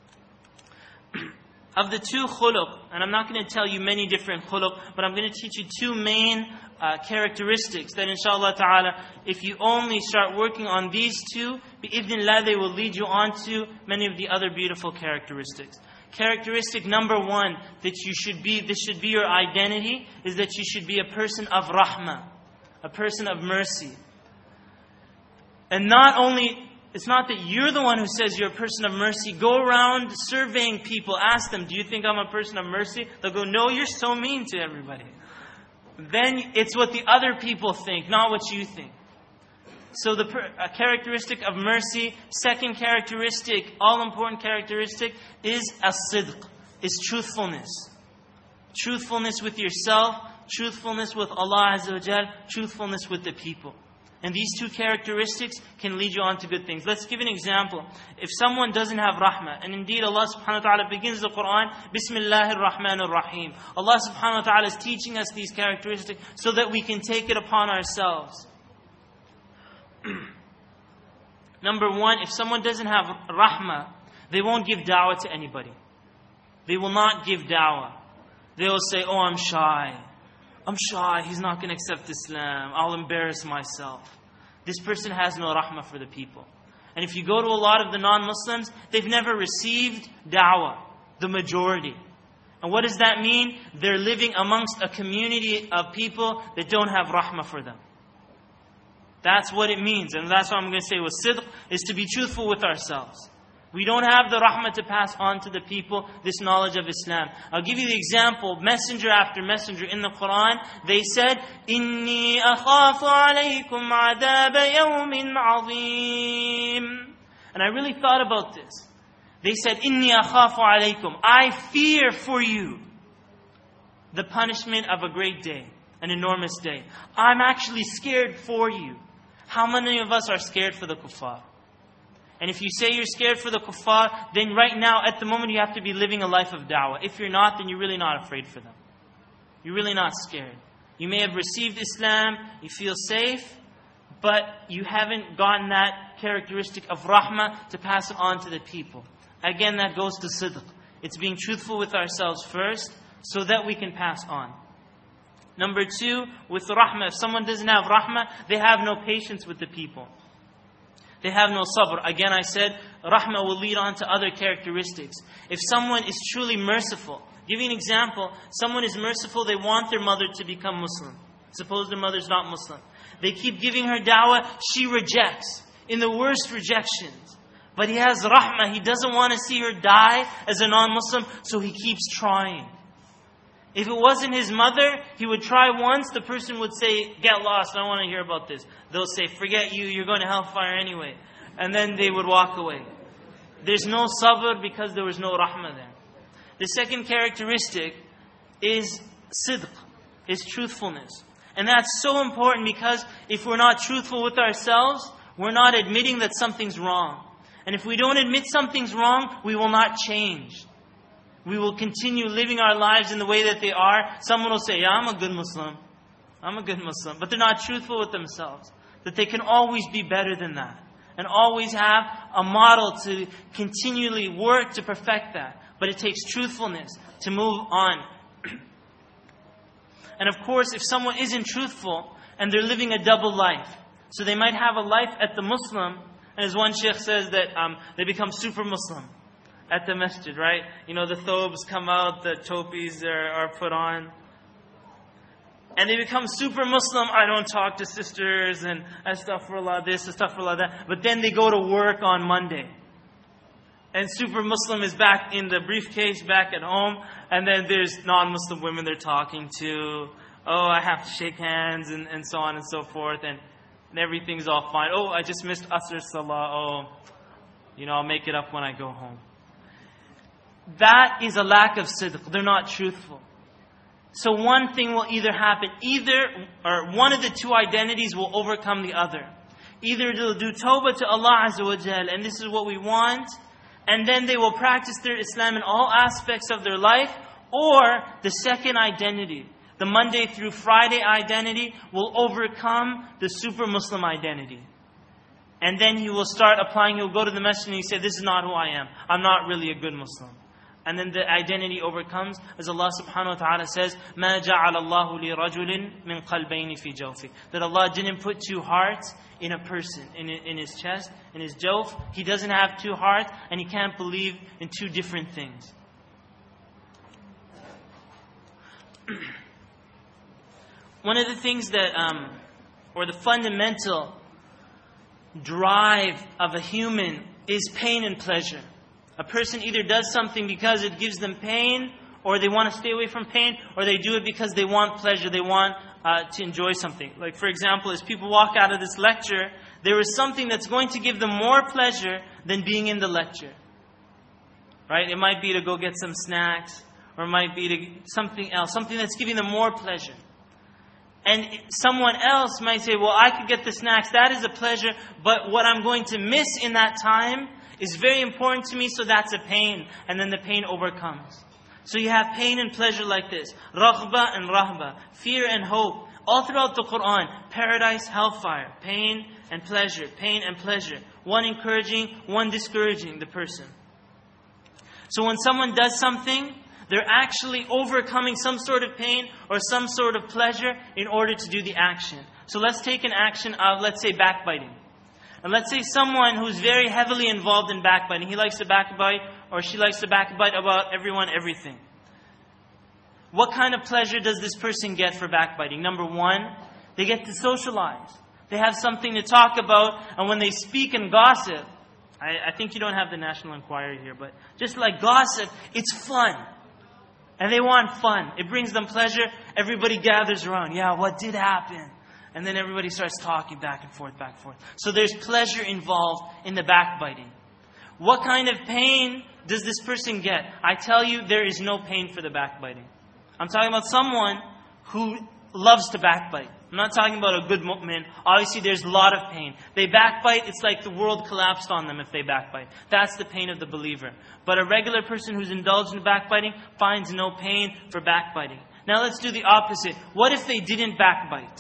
Of the two khuluq, and I'm not going to tell you many different khuluq, but I'm going to teach you two main characteristics that inshallah ta'ala, if you only start working on these two, bi'idhnillah, they will lead you on to many of the other beautiful characteristics. Characteristic number one, that you should be, this should be your identity, is that you should be a person of rahmah, a person of mercy. And not only, it's not that you're the one who says you're a person of mercy. Go around surveying people. Ask them, "Do you think I'm a person of mercy?" They'll go, "No, you're so mean to everybody." Then it's what the other people think, not what you think. So a characteristic of mercy, second characteristic, all-important characteristic, is as-sidq, is truthfulness. Truthfulness with yourself, truthfulness with Allah Azza wa Jal, truthfulness with the people. And these two characteristics can lead you on to good things. Let's give an example. If someone doesn't have rahmah, and indeed Allah subhanahu wa ta'ala begins the Quran, Bismillahir Rahmanir Rahim. Allah subhanahu wa ta'ala is teaching us these characteristics so that we can take it upon ourselves. Number one, if someone doesn't have rahmah, they won't give da'wah to anybody. They will not give da'wah. They will say, "Oh, I'm shy. I'm shy, he's not going to accept Islam. I'll embarrass myself." This person has no rahmah for the people. And if you go to a lot of the non-Muslims, they've never received da'wah, the majority. And what does that mean? They're living amongst a community of people that don't have rahmah for them. That's what it means. And that's what I'm going to say with sidq, is to be truthful with ourselves. We don't have the rahmah to pass on to the people this knowledge of Islam. I'll give you the example. Messenger after messenger in the Quran, they said, "Inni akhafu alaykum adab yawmin azim." And I really thought about this. They said, "Inni akhafu alaykum." I fear for you the punishment of a great day, an enormous day. I'm actually scared for you. How many of us are scared for the kuffar? And if you say you're scared for the kuffar, then right now, at the moment, you have to be living a life of da'wah. If you're not, then you're really not afraid for them. You're really not scared. You may have received Islam, you feel safe, but you haven't gotten that characteristic of rahmah to pass it on to the people. Again, that goes to sidq. It's being truthful with ourselves first, so that we can pass on. Number two, with rahmah, if someone doesn't have rahmah, they have no patience with the people. They have no sabr. Again, I said, rahmah will lead on to other characteristics. If someone is truly merciful, give you an example. Someone is merciful, they want their mother to become Muslim. Suppose their mother's not Muslim. They keep giving her da'wah, she rejects, in the worst rejections. But he has rahmah, he doesn't want to see her die as a non-Muslim, so he keeps trying. If it wasn't his mother, he would try once, the person would say, "Get lost, I don't want to hear about this." They'll say, "Forget you, you're going to hellfire anyway." And then they would walk away. There's no sabr because there was no rahmah there. The second characteristic is sidq, is truthfulness. And that's so important because if we're not truthful with ourselves, we're not admitting that something's wrong. And if we don't admit something's wrong, we will not change. We will continue living our lives in the way that they are. Someone will say, "Yeah, I'm a good Muslim. I'm a good Muslim." But they're not truthful with themselves. That they can always be better than that. And always have a model to continually work to perfect that. But it takes truthfulness to move on. And of course, if someone isn't truthful and they're living a double life, so they might have a life at the Muslim, and as one sheikh says that they become super Muslim at the masjid, right? You know, the thobes come out, the topis are put on. And they become super Muslim. I don't talk to sisters and astaghfirullah this, astaghfirullah that. But then they go to work on Monday. And super Muslim is back in the briefcase, back at home. And then there's non-Muslim women they're talking to. Oh, I have to shake hands and so on and so forth. And everything's all fine. Oh, I just missed Asr Salah. Oh, I'll make it up when I go home. That is a lack of sidq. They're not truthful. So one thing will either happen. Or one of the two identities will overcome the other. Either they'll do tawbah to Allah Azza wa Jal, and this is what we want, and then they will practice their Islam in all aspects of their life, or the second identity, the Monday through Friday identity, will overcome the super Muslim identity. And then he will start applying, he'll go to the masjid and he say, this is not who I am. I'm not really a good Muslim. And then the identity overcomes, as Allah subhanahu wa ta'ala says, مَا جَعَلَ اللَّهُ لِرَجُلٍ مِّن قَلْبَيْنِ فِي جَوْفِهِ. That Allah didn't put two hearts in a person, in his chest, in his jawf. He doesn't have two hearts, and he can't believe in two different things. One of the things that, or the fundamental drive of a human is pain and pleasure. A person either does something because it gives them pain, or they want to stay away from pain, or they do it because they want pleasure, they want to enjoy something. Like for example, as people walk out of this lecture, there is something that's going to give them more pleasure than being in the lecture. Right? It might be to go get some snacks, or it might be to something else, something that's giving them more pleasure. And someone else might say, well, I could get the snacks, that is a pleasure, but what I'm going to miss in that time is very important to me, so that's a pain. And then the pain overcomes. So you have pain and pleasure like this. Raghba and rahba. Fear and hope. All throughout the Quran. Paradise, hellfire. Pain and pleasure. Pain and pleasure. One encouraging, one discouraging the person. So when someone does something, they're actually overcoming some sort of pain or some sort of pleasure in order to do the action. So let's take an action of, let's say, backbiting. And let's say someone who's very heavily involved in backbiting. He likes to backbite, or she likes to backbite about everyone, everything. What kind of pleasure does this person get for backbiting? Number one, they get to socialize. They have something to talk about, and when they speak and gossip, I think you don't have the National Enquirer here, but just like gossip, it's fun. And they want fun. It brings them pleasure. Everybody gathers around. Yeah, what did happen? And then everybody starts talking back and forth, back and forth. So there's pleasure involved in the backbiting. What kind of pain does this person get? I tell you, there is no pain for the backbiting. I'm talking about someone who loves to backbite. I'm not talking about a good mu'min. Obviously, there's a lot of pain. They backbite, it's like the world collapsed on them if they backbite. That's the pain of the believer. But a regular person who's indulged in backbiting finds no pain for backbiting. Now let's do the opposite. What if they didn't backbite?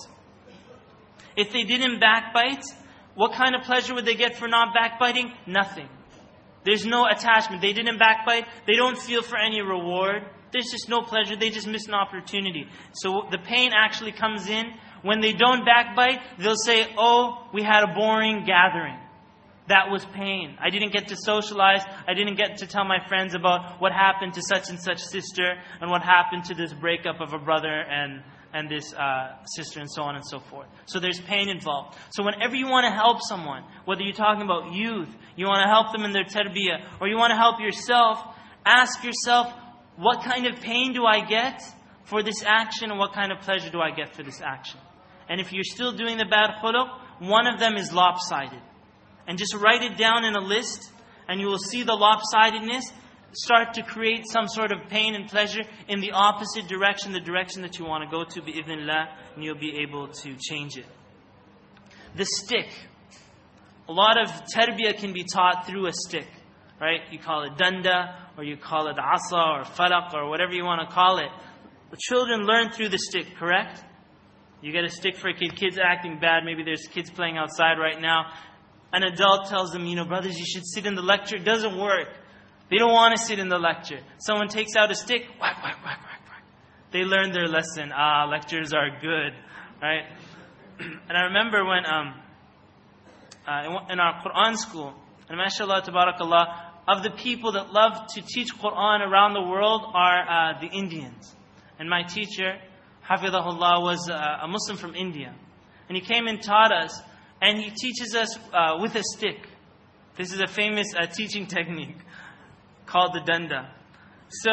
If they didn't backbite, what kind of pleasure would they get for not backbiting? Nothing. There's no attachment. They didn't backbite. They don't feel for any reward. There's just no pleasure. They just miss an opportunity. So the pain actually comes in. When they don't backbite, they'll say, oh, we had a boring gathering. That was pain. I didn't get to socialize. I didn't get to tell my friends about what happened to such and such sister, and what happened to this breakup of a brother and this sister, and so on and so forth. So there's pain involved. So whenever you want to help someone, whether you're talking about youth, you want to help them in their tarbiyah, or you want to help yourself, ask yourself, what kind of pain do I get for this action, and what kind of pleasure do I get for this action? And if you're still doing the bad khuluq, one of them is lopsided. And just write it down in a list, and you will see the lopsidedness start to create some sort of pain and pleasure in the opposite direction, the direction that you want to go to, bi-idhnillah, and you'll be able to change it. The stick. A lot of tarbiyah can be taught through a stick, right? You call it danda, or you call it asa, or falaq, or whatever you want to call it. The children learn through the stick, correct? You get a stick for a kid, kid's acting bad, maybe there's kids playing outside right now. An adult tells them, brothers, you should sit in the lecture. It doesn't work. They don't want to sit in the lecture. Someone takes out a stick, whack, whack, whack, whack, whack. they learned their lesson. Lectures are good, right? And I remember when in our Quran school, and mashallah, tabarakallah, of the people that love to teach Quran around the world are the Indians. And my teacher, Hafidhahullah, was a Muslim from India. And he came and taught us, and he teaches us with a stick. This is a famous teaching technique called the danda. So,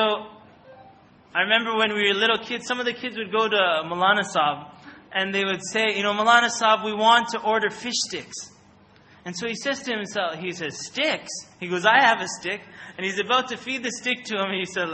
I remember when we were little kids, some of the kids would go to Maulana Sahib, and they would say, Maulana Sahib, we want to order fish sticks. And so he says to himself, he says, sticks? He goes, I have a stick. And he's about to feed the stick to him. He said,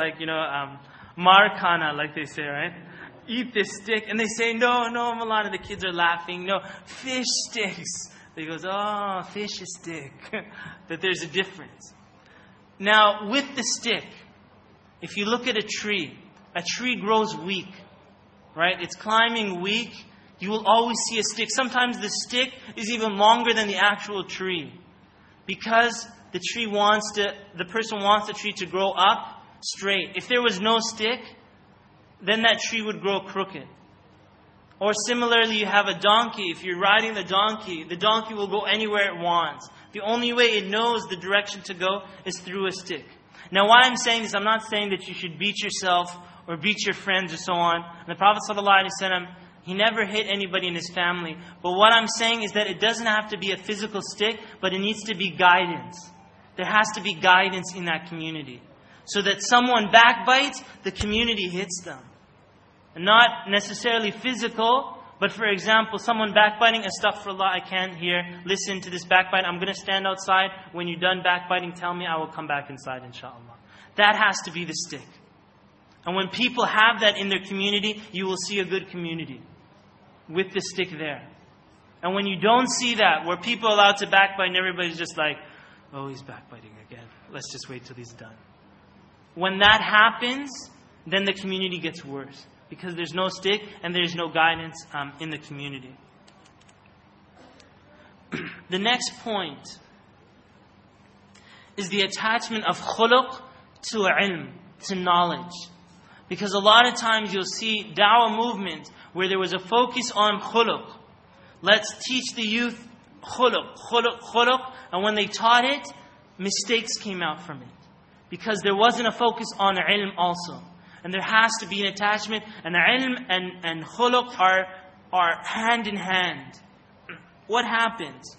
mar khana, like they say, right? Eat this stick. And they say, no, Maulana, the kids are laughing. No, fish sticks. He goes, oh, fish stick. That there's a difference. Now, with the stick, if you look at a tree grows weak, right? It's climbing weak. You will always see a stick. Sometimes the stick is even longer than the actual tree. Because the person wants the tree to grow up straight. If there was no stick, then that tree would grow crooked. Or similarly, you have a donkey. If you're riding the donkey will go anywhere it wants. The only way it knows the direction to go is through a stick. Now why I'm saying this, I'm not saying that you should beat yourself or beat your friends or so on. And the Prophet ﷺ, he never hit anybody in his family. But what I'm saying is that it doesn't have to be a physical stick, but it needs to be guidance. There has to be guidance in that community. So that someone backbites, the community hits them. And not necessarily physical, but for example, someone backbiting, astaghfirullah, I can't listen to this backbite. I'm going to stand outside. When you're done backbiting, tell me, I will come back inside, inshallah. That has to be the stick. And when people have that in their community, you will see a good community with the stick there. And when you don't see that, where people are allowed to backbite and everybody's just like, oh, he's backbiting again. Let's just wait till he's done. When that happens, then the community gets worse. Because there's no stick and there's no guidance in the community. The next point is the attachment of khuluq to ilm, to knowledge. Because a lot of times you'll see da'wah movements where there was a focus on khuluq. Let's teach the youth khuluq. And when they taught it, mistakes came out from it. Because there wasn't a focus on ilm also. And there has to be an attachment. And ilm and khuluq are hand in hand. What happens?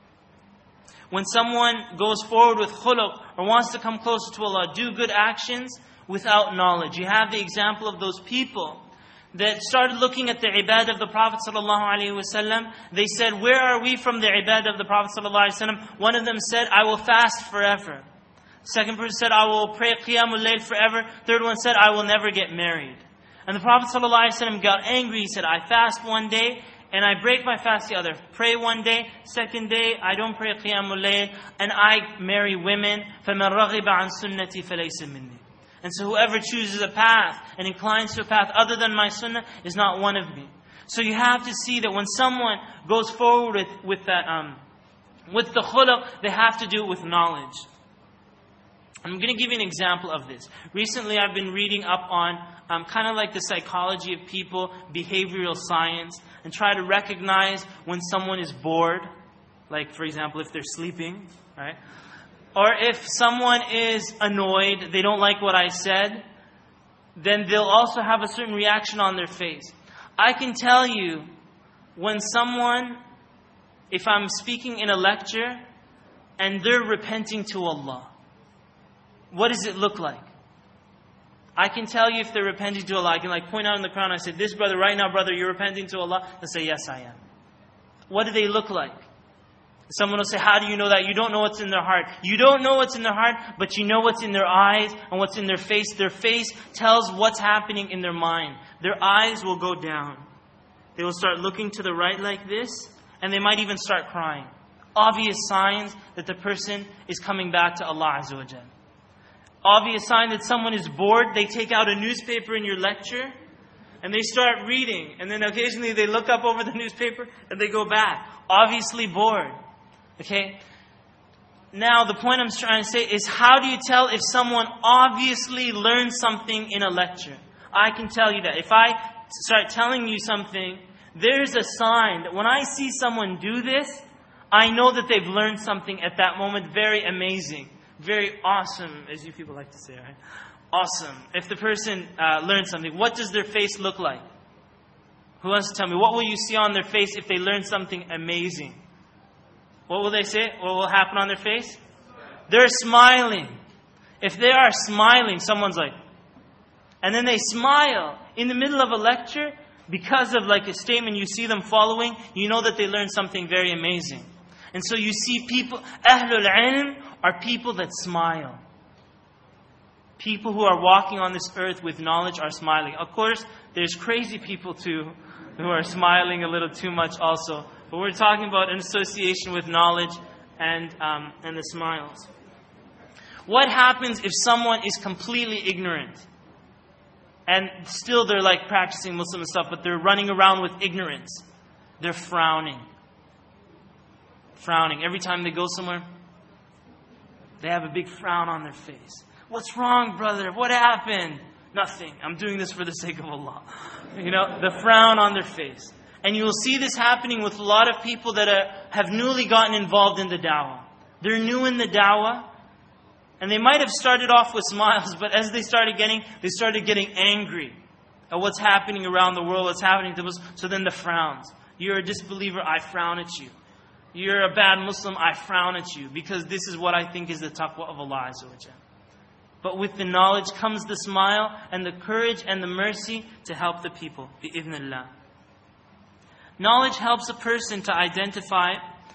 When someone goes forward with khuluq or wants to come closer to Allah, do good actions without knowledge. You have the example of those people that started looking at the ibadah of the Prophet ﷺ. They said, where are we from the ibadah of the Prophet ﷺ? One of them said, I will fast forever. Second person said, I will pray Qiyamul Layl forever. Third one said, I will never get married. And the Prophet ﷺ got angry. He said, I fast one day and I break my fast the other. Pray one day, second day, I don't pray Qiyamul Layl, and I marry women. فَمَنْ رَغِبَ عَنْ سُنَّتِي فَلَيْسَ مِنِّي. And so whoever chooses a path and inclines to a path other than my sunnah is not one of me. So you have to see that when someone goes forward with the khuluq, they have to do it with knowledge. I'm going to give you an example of this. Recently I've been reading up on kind of like the psychology of people, behavioral science, and try to recognize when someone is bored. Like for example, if they're sleeping, right? Or if someone is annoyed, they don't like what I said, then they'll also have a certain reaction on their face. I can tell you when someone, if I'm speaking in a lecture and they're repenting to Allah, what does it look like? I can tell you if they're repenting to Allah. I can point out in the Quran, I said, this brother, right now brother, you're repenting to Allah? They'll say, yes I am. What do they look like? Someone will say, how do you know that? You don't know what's in their heart. You don't know what's in their heart, but you know what's in their eyes and what's in their face. Their face tells what's happening in their mind. Their eyes will go down. They will start looking to the right like this, and they might even start crying. Obvious signs that the person is coming back to Allah Azza wa Jal. Obvious sign that someone is bored. They take out a newspaper in your lecture, and they start reading. And then occasionally they look up over the newspaper, and they go back. Obviously bored. Okay? Now the point I'm trying to say is, how do you tell if someone obviously learned something in a lecture? I can tell you that. If I start telling you something, there's a sign that when I see someone do this, I know that they've learned something at that moment very amazing, very awesome, as you people like to say, right? Awesome. If the person learns something, what does their face look like? Who wants to tell me? What will you see on their face if they learn something amazing? What will they say? What will happen on their face? They're smiling. If they are smiling, someone's like, and then they smile in the middle of a lecture because of like a statement you see them following, you know that they learned something very amazing. And so you see people, Ahlul Ilm are people that smile. People who are walking on this earth with knowledge are smiling. Of course, there's crazy people too who are smiling a little too much also. But we're talking about an association with knowledge and the smiles. What happens if someone is completely ignorant? And still they're like practicing Muslim stuff, but they're running around with ignorance. They're frowning. Frowning. Every time they go somewhere, they have a big frown on their face. What's wrong, brother? What happened? Nothing. I'm doing this for the sake of Allah. You know, the frown on their face. And you will see this happening with a lot of people that have newly gotten involved in the da'wah. They're new in the da'wah. And they might have started off with smiles, but as they started getting angry at what's happening around the world, what's happening to us. So then the frowns. You're a disbeliever, I frown at you. You're a bad Muslim, I frown at you. Because this is what I think is the taqwa of Allah Azza wa Jalla. But with the knowledge comes the smile and the courage and the mercy to help the people. Bi-idhnillah. Knowledge helps a person to identify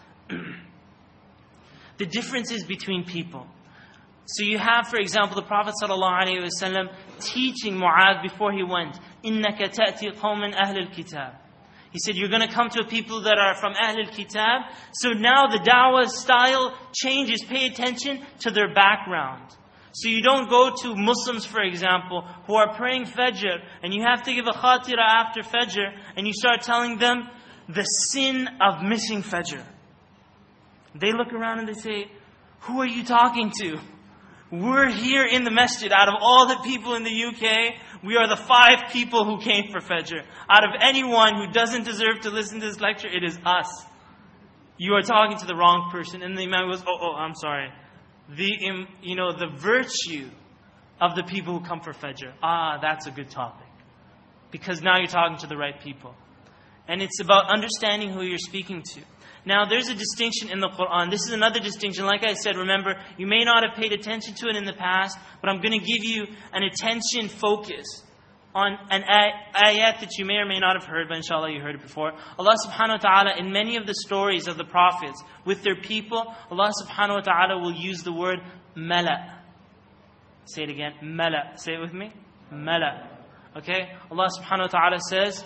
the differences between people. So you have, for example, the Prophet ﷺ teaching Mu'adh before he went, إِنَّكَ تَأْتِي قَوْمًا أَهْلَ الْكِتَابِ. He said, you're going to come to a people that are from Ahl al-Kitab. So now the da'wah style changes. Pay attention to their background. So you don't go to Muslims, for example, who are praying Fajr, and you have to give a khatira after Fajr, and you start telling them the sin of missing Fajr. They look around and they say, who are you talking to? We're here in the masjid. Out of all the people in the UK, we are the 5 people who came for Fajr. Out of anyone who doesn't deserve to listen to this lecture, it is us. You are talking to the wrong person. And the Imam goes, oh, I'm sorry. The virtue of the people who come for Fajr. That's a good topic. Because now you're talking to the right people. And it's about understanding who you're speaking to. Now, there's a distinction in the Quran. This is another distinction. Like I said, remember, you may not have paid attention to it in the past, but I'm going to give you an attention focus on an ayat that you may or may not have heard, but inshallah you heard it before. Allah subhanahu wa ta'ala, in many of the stories of the prophets with their people, Allah subhanahu wa ta'ala will use the word mala. Say it again, mala. Say it with me. Mala. Okay? Allah subhanahu wa ta'ala says,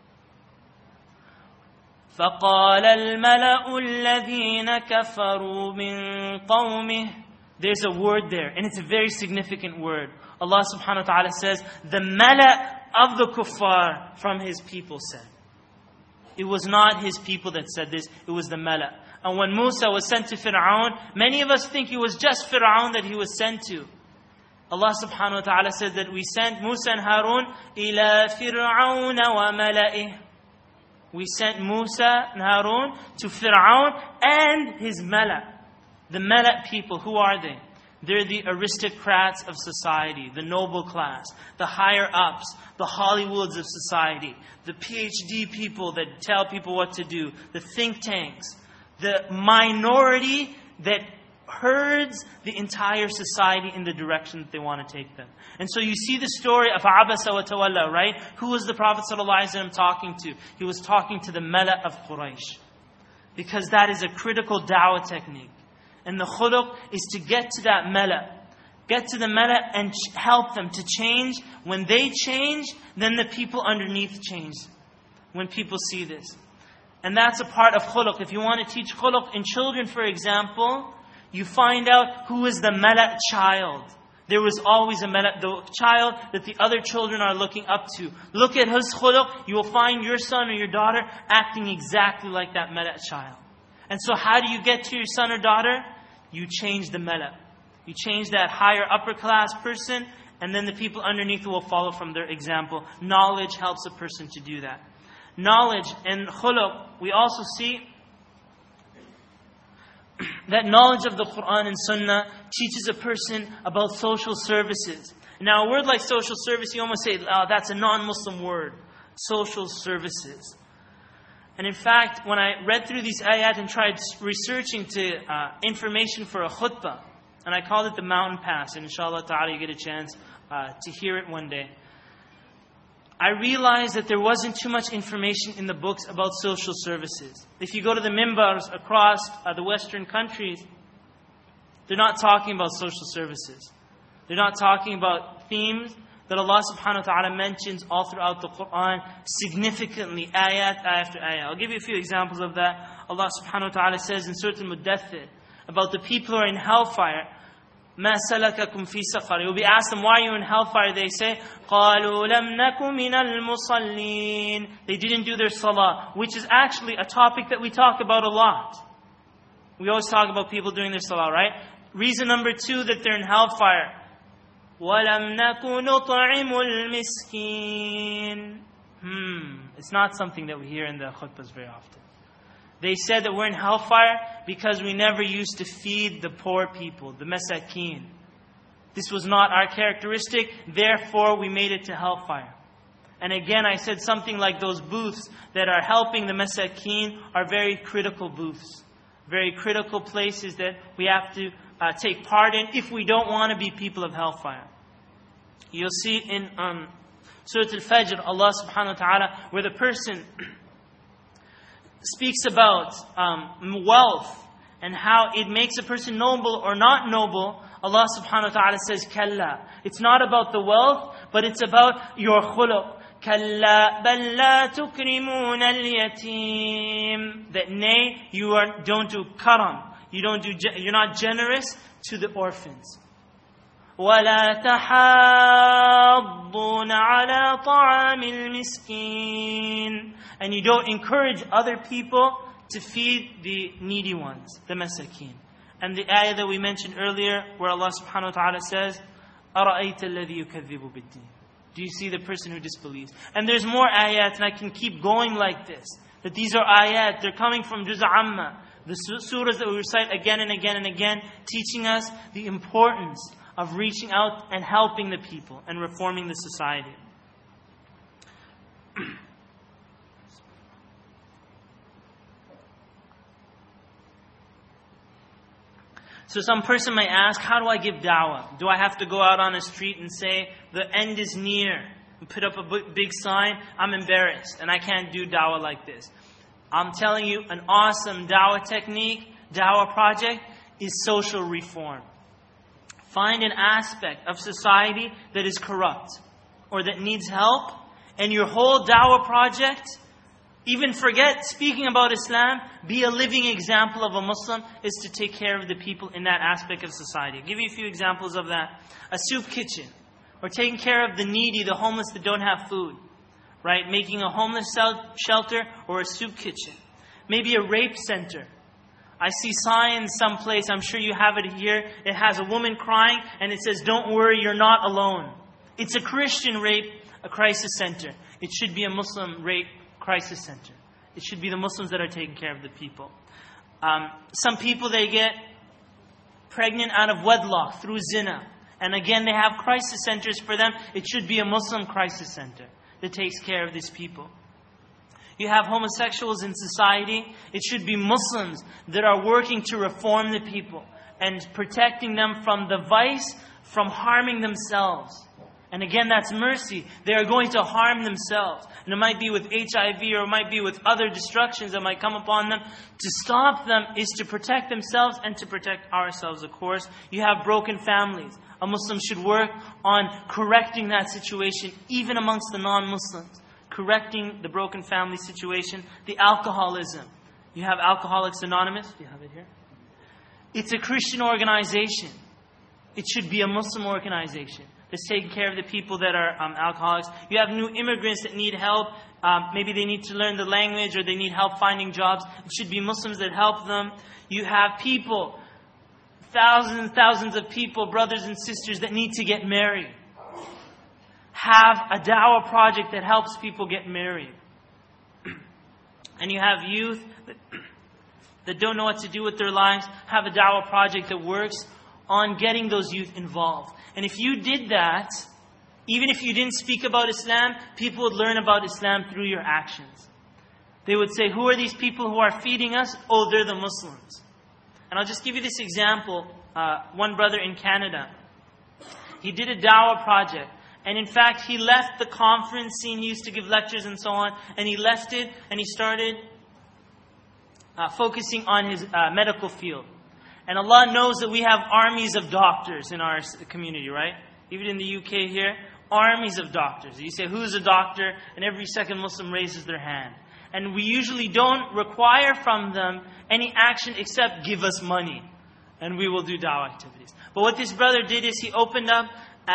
فَقَالَ الْمَلَأُ الَّذِينَ كَفَرُوا مِنْ قَوْمِهِ. There's a word there, and it's a very significant word. Allah subhanahu wa ta'ala says, the mala of the kuffar from his people said. It was not his people that said this, it was the mala. And when Musa was sent to Fir'aun, many of us think it was just Fir'aun that he was sent to. Allah subhanahu wa ta'ala said that we sent Musa and Harun إِلَى فِرْعَوْنَ وَمَلَئِهِ. We sent Musa and Harun to Fir'aun and his mala. The mala people, who are they? They're the aristocrats of society, the noble class, the higher ups, the Hollywoods of society, the PhD people that tell people what to do, the think tanks, the minority that herds the entire society in the direction that they want to take them. And so you see the story of Abasa wa Tawalla, right? Who was the Prophet ﷺ talking to? He was talking to the Mala of Quraysh. Because that is a critical da'wah technique. And the khuluq is to get to that Mala. Get to the Mala and help them to change. When they change, then the people underneath change. When people see this. And that's a part of khuluq. If you want to teach khuluq in children, for example, you find out who is the Mala child. There was always a Mala, the child that the other children are looking up to. Look at his khuluq, you will find your son or your daughter acting exactly like that Mala child. And so how do you get to your son or daughter? You change the Mala. You change that higher upper class person and then the people underneath will follow from their example. Knowledge helps a person to do that. Knowledge and khuluq, we also see that knowledge of the Quran and Sunnah teaches a person about social services. Now, a word like social service, you almost say, oh, that's a non-Muslim word. Social services. And in fact, when I read through these ayat and tried researching to information for a khutbah, and I called it the mountain pass, and inshallah ta'ala you get a chance to hear it one day, I realized that there wasn't too much information in the books about social services. If you go to the minbars across the Western countries, they're not talking about social services. They're not talking about themes that Allah subhanahu wa ta'ala mentions all throughout the Quran significantly, ayat after ayat. I'll give you a few examples of that. Allah subhanahu wa ta'ala says in Surah Al-Muddathir about the people who are in hellfire, مَا سَلَكَكُمْ فِي سَقَرٍ. You'll be asked them, why are you in hellfire? They say, قَالُوا لَمْ نَكُ مِنَ الْمُصَلِّينَ. They didn't do their salah, which is actually a topic that we talk about a lot. We always talk about people doing their salah, right? Reason number 2 that they're in hellfire, وَلَمْ نَكُ نُطْعِمُ الْمِسْكِينَ. It's not something that we hear in the khutbahs very often. They said that we're in hellfire because we never used to feed the poor people, the masakeen. This was not our characteristic, therefore we made it to hellfire. And again, I said something like those booths that are helping the masakeen are very critical booths. Very critical places that we have to take part in if we don't want to be people of hellfire. You'll see in Surah Al-Fajr, Allah subhanahu wa ta'ala, where the person speaks about wealth and how it makes a person noble or not noble, Allah subhanahu wa ta'ala says, Kalla. It's not about the wealth, but it's about your khuluq. Kalla bal la tukrimun al-yatim. That nay, you don't do karam. You're not generous to the orphans. وَلَا تَحَاضُّونَ عَلَى طَعَامِ الْمِسْكِينَ. And you don't encourage other people to feed the needy ones, the masakeen. And the ayah that we mentioned earlier, where Allah subhanahu wa ta'ala says, أَرَأَيْتَ الَّذِي يُكَذِّبُ بِالدِّينِ. Do you see the person who disbelieves? And there's more ayat, and I can keep going like this. That these are ayat, they're coming from Juz' Amma. The surahs that we recite again and again and again, teaching us the importance of reaching out and helping the people and reforming the society. So some person might ask, how do I give da'wah? Do I have to go out on a street and say, the end is near, and put up a big sign? I'm embarrassed and I can't do da'wah like this. I'm telling you, an awesome da'wah technique, da'wah project, is social reform. Find an aspect of society that is corrupt or that needs help, and your whole da'wah project, even forget speaking about Islam, be a living example of a Muslim, is to take care of the people in that aspect of society. I'll give you a few examples of that. A soup kitchen, or taking care of the needy, the homeless that don't have food. Right? Making a homeless shelter or a soup kitchen. Maybe a rape center. I see signs someplace, I'm sure you have it here. It has a woman crying and it says, don't worry, you're not alone. It's a Christian rape, a crisis center. It should be a Muslim rape crisis center. It should be the Muslims that are taking care of the people. Some people, they get pregnant out of wedlock through zina. And again, they have crisis centers for them. It should be a Muslim crisis center that takes care of these people. You have homosexuals in society. It should be Muslims that are working to reform the people and protecting them from the vice, from harming themselves. And again, that's mercy. They are going to harm themselves. And it might be with HIV or it might be with other destructions that might come upon them. To stop them is to protect themselves and to protect ourselves, of course. You have broken families. A Muslim should work on correcting that situation, even amongst the non-Muslims. Correcting the broken family situation. The alcoholism. You have Alcoholics Anonymous. Do you have it here? It's a Christian organization. It should be a Muslim organization that's taking care of the people that are alcoholics. You have new immigrants that need help. Maybe they need to learn the language or they need help finding jobs. It should be Muslims that help them. You have people, thousands and thousands of people, brothers and sisters that need to get married. have a dawah project that helps people get married. And you have youth that don't know what to do with their lives, have a dawah project that works on getting those youth involved. And if you did that, even if you didn't speak about Islam, people would learn about Islam through your actions. They would say, who are these people who are feeding us? Oh, they're the Muslims. And I'll just give you this example. One brother in Canada, he did a dawah project. And in fact, he left the conference scene. He used to give lectures and so on. And he left it and he started focusing on his medical field. And Allah knows that we have armies of doctors in our community, right? Even in the UK here, armies of doctors. You say, who's a doctor? And every second Muslim raises their hand. And we usually don't require from them any action except give us money. And we will do dawah activities. But what this brother did is he opened up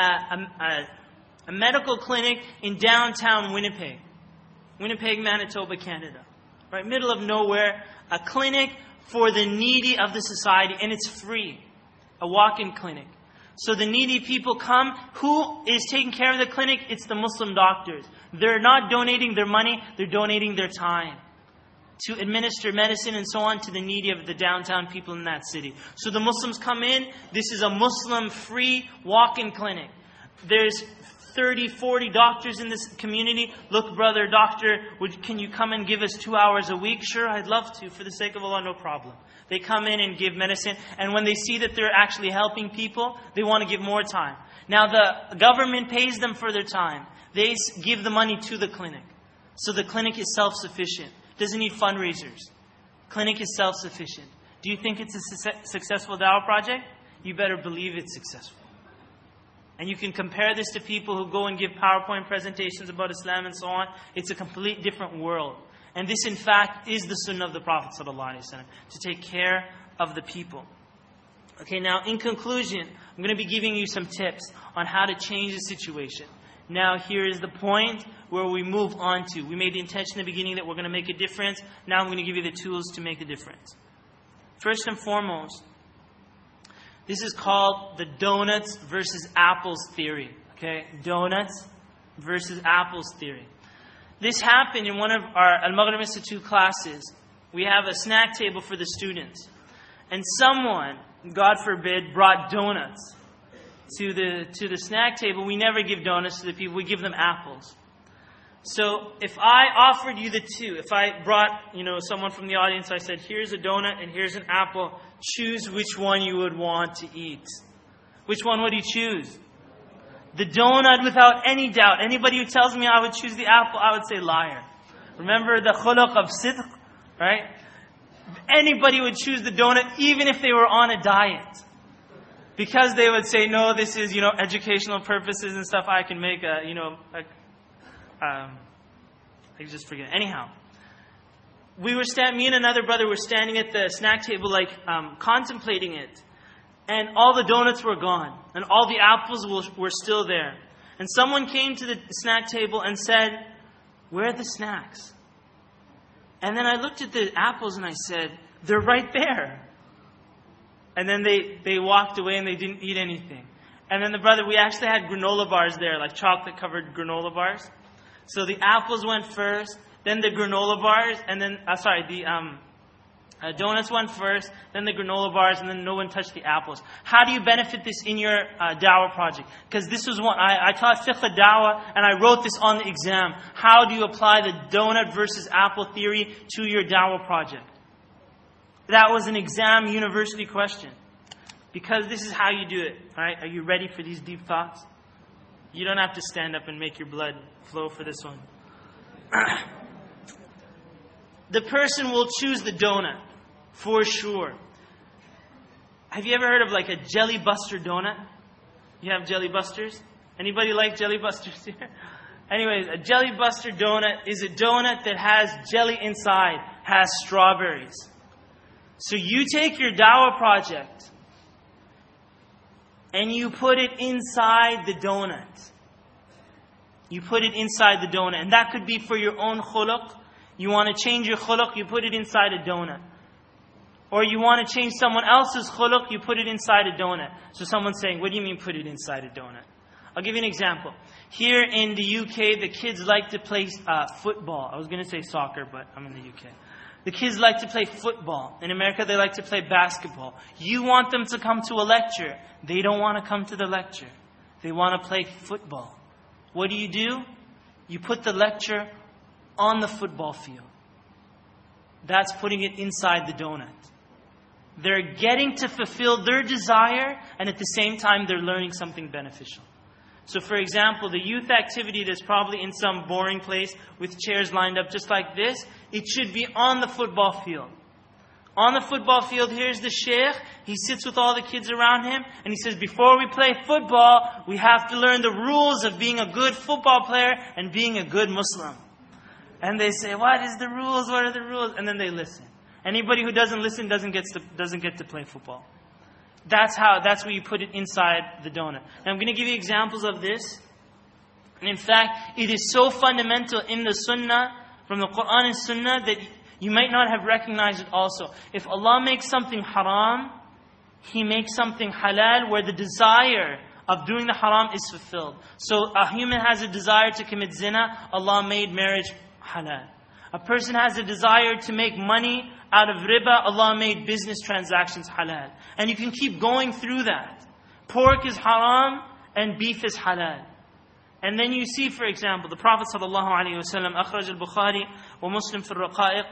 a medical clinic in downtown Winnipeg. Winnipeg, Manitoba, Canada. Right, middle of nowhere. A clinic for the needy of the society. And it's free. A walk-in clinic. So the needy people come. Who is taking care of the clinic? It's the Muslim doctors. They're not donating their money. They're donating their time to administer medicine and so on to the needy of the downtown people in that city. So the Muslims come in. This is a Muslim-free walk-in clinic. There's 30, 40 doctors in this community. Look, brother, doctor, can you come and give us 2 hours a week? Sure, I'd love to. For the sake of Allah, no problem. They come in and give medicine. And when they see that they're actually helping people, they want to give more time. Now, the government pays them for their time. They give the money to the clinic. So the clinic is self-sufficient. Doesn't need fundraisers. Clinic is self-sufficient. Do you think it's a successful dawah project? You better believe it's successful. And you can compare this to people who go and give PowerPoint presentations about Islam and so on. It's a complete different world. And this, in fact, is the sunnah of the Prophet ﷺ, to take care of the people. Okay, now, in conclusion, I'm going to be giving you some tips on how to change the situation. Now, here is the point where we move on to. We made the intention in the beginning that we're going to make a difference. Now I'm going to give you the tools to make a difference. First and foremost, this is called the donuts versus apples theory. Okay, donuts versus apples theory. This happened in one of our Al-Maghrib Institute classes. We have a snack table for the students. And someone, God forbid, brought donuts to the snack table. We never give donuts to the people. We give them apples. So if I offered you the two, if I brought someone from the audience, I said, here's a donut and here's an apple, choose which one you would want to eat. Which one would you choose? The donut without any doubt. Anybody who tells me I would choose the apple, I would say liar. Remember the khuluq of sidq, right? Anybody would choose the donut even if they were on a diet. Because they would say, no, this is, educational purposes and stuff. I can make I just forget. Anyhow, me and another brother were standing at the snack table, contemplating it. And all the donuts were gone. And all the apples were still there. And someone came to the snack table and said, where are the snacks? And then I looked at the apples and I said, they're right there. And then they walked away and they didn't eat anything. And then we actually had granola bars there, like chocolate-covered granola bars. So the apples went first, then the granola bars, and then, the donuts went first, then the granola bars, and then no one touched the apples. How do you benefit this in your dawah project? Because this was one, I taught fiqh dawah, and I wrote this on the exam. How do you apply the donut versus apple theory to your dawah project? That was an exam university question. Because this is how you do it. All right? Are you ready for these deep thoughts? You don't have to stand up and make your blood flow for this one. The person will choose the donut, for sure. Have you ever heard of a Jelly Buster donut? You have Jelly Busters? Anybody like Jelly Busters here? Anyways, a Jelly Buster donut is a donut that has jelly inside, has strawberries. So you take your dawah project and you put it inside the donut. You put it inside the donut. And that could be for your own khuluq. You want to change your khuluq, you put it inside a donut. Or you want to change someone else's khuluq, you put it inside a donut. So someone's saying, what do you mean put it inside a donut? I'll give you an example. Here in the UK, the kids like to play football. I was going to say soccer, but I'm in the UK. The kids like to play football. In America, they like to play basketball. You want them to come to a lecture. They don't want to come to the lecture. They want to play football. What do? You put the lecture on the football field. That's putting it inside the donut. They're getting to fulfill their desire, and at the same time, they're learning something beneficial. So for example, the youth activity that's probably in some boring place with chairs lined up just like this, it should be on the football field. On the football field, here's the sheikh. He sits with all the kids around him, and he says, before we play football, we have to learn the rules of being a good football player and being a good Muslim. And they say, what is the rules? What are the rules? And then they listen. Anybody who doesn't listen doesn't get to play football. That's where you put it inside the donut. And I'm going to give you examples of this. And in fact, it is so fundamental in the Sunnah, from the Quran and Sunnah, that you might not have recognized it also. If Allah makes something haram, He makes something halal where the desire of doing the haram is fulfilled. So a human has a desire to commit zina, Allah made marriage halal. A person has a desire to make money out of riba, Allah made business transactions halal. And you can keep going through that. Pork is haram and beef is halal. And then you see, for example, the Prophet ﷺ, أخرج البخاري ومسلم في الرقائق,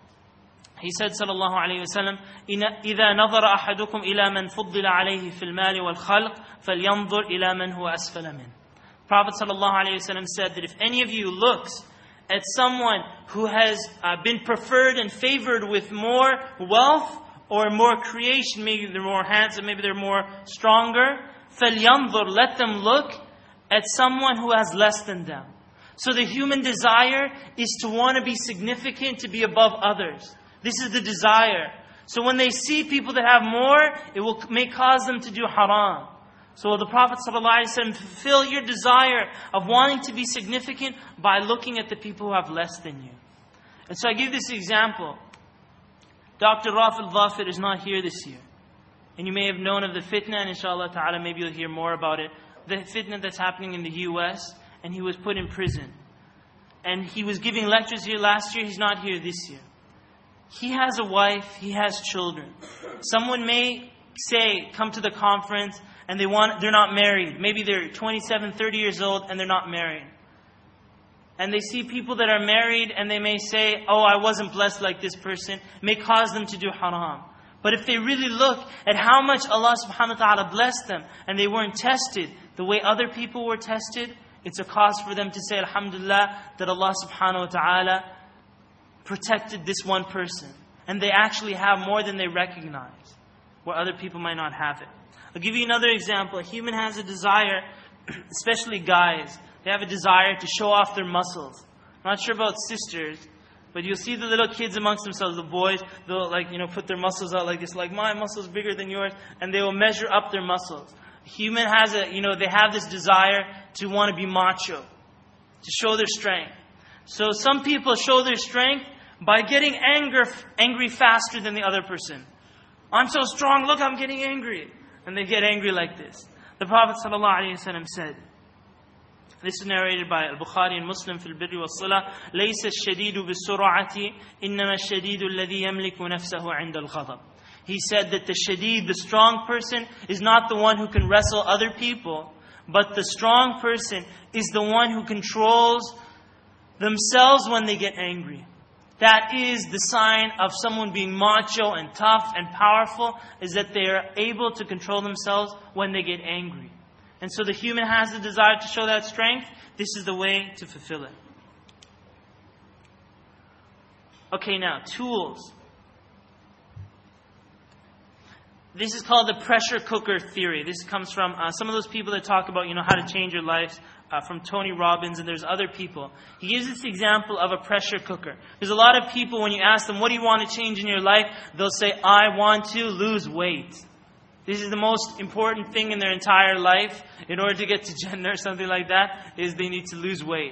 he said sallallahu alayhi wa sallam, إذا نظر أحدكم إلى من فضل عليه في المال والخلق فلينظر إلى من هو أسفل منه. Prophet sallallahu alayhi wa sallam said that if any of you looks at someone who has been preferred and favored with more wealth or more creation, maybe they're more handsome, maybe they're more stronger, فَلْيَنْظُرْ, let them look at someone who has less than them. So the human desire is to want to be significant, to be above others. This is the desire. So when they see people that have more, it may cause them to do haram. So the Prophet ﷺ, fulfill your desire of wanting to be significant by looking at the people who have less than you. And so I give this example. Dr. Rafi al-Dhafir is not here this year. And you may have known of the fitna, and inshallah ta'ala maybe you'll hear more about it. The fitna that's happening in the US, and he was put in prison. And he was giving lectures here last year, he's not here this year. He has a wife, he has children. Someone may say, come to the conference, and they're not married. Maybe they're 27, 30 years old and they're not married. And they see people that are married and they may say, oh, I wasn't blessed like this person. It may cause them to do haram. But if they really look at how much Allah subhanahu wa ta'ala blessed them and they weren't tested the way other people were tested, it's a cause for them to say, alhamdulillah, that Allah subhanahu wa ta'ala protected this one person. And they actually have more than they recognize, where other people might not have it. I'll give you another example. A human has a desire, especially guys, they have a desire to show off their muscles. I'm not sure about sisters, but you'll see the little kids amongst themselves, the boys, they'll put their muscles out like this, like my muscle's bigger than yours, and they will measure up their muscles. A human has they have this desire to want to be macho, to show their strength. So some people show their strength by getting angry faster than the other person. I'm so strong, look, I'm getting angry. And they get angry like this. The Prophet ﷺ said, this is narrated by Al-Bukhari and Muslim في البر والصلة, ليس الشديد بالسرعة إنما الشديد الذي يملك نفسه عند الغضب. He said that the shadid, the strong person, is not the one who can wrestle other people, but the strong person is the one who controls themselves when they get angry. That is the sign of someone being macho and tough and powerful, is that they are able to control themselves when they get angry. And so the human has the desire to show that strength. This is the way to fulfill it. Okay, now, tools. This is called the pressure cooker theory. This comes from some of those people that talk about, how to change your life. From Tony Robbins, and there's other people. He gives this example of a pressure cooker. There's a lot of people, when you ask them, what do you want to change in your life? They'll say, I want to lose weight. This is the most important thing in their entire life. In order to get to Jannah or something like that, is they need to lose weight.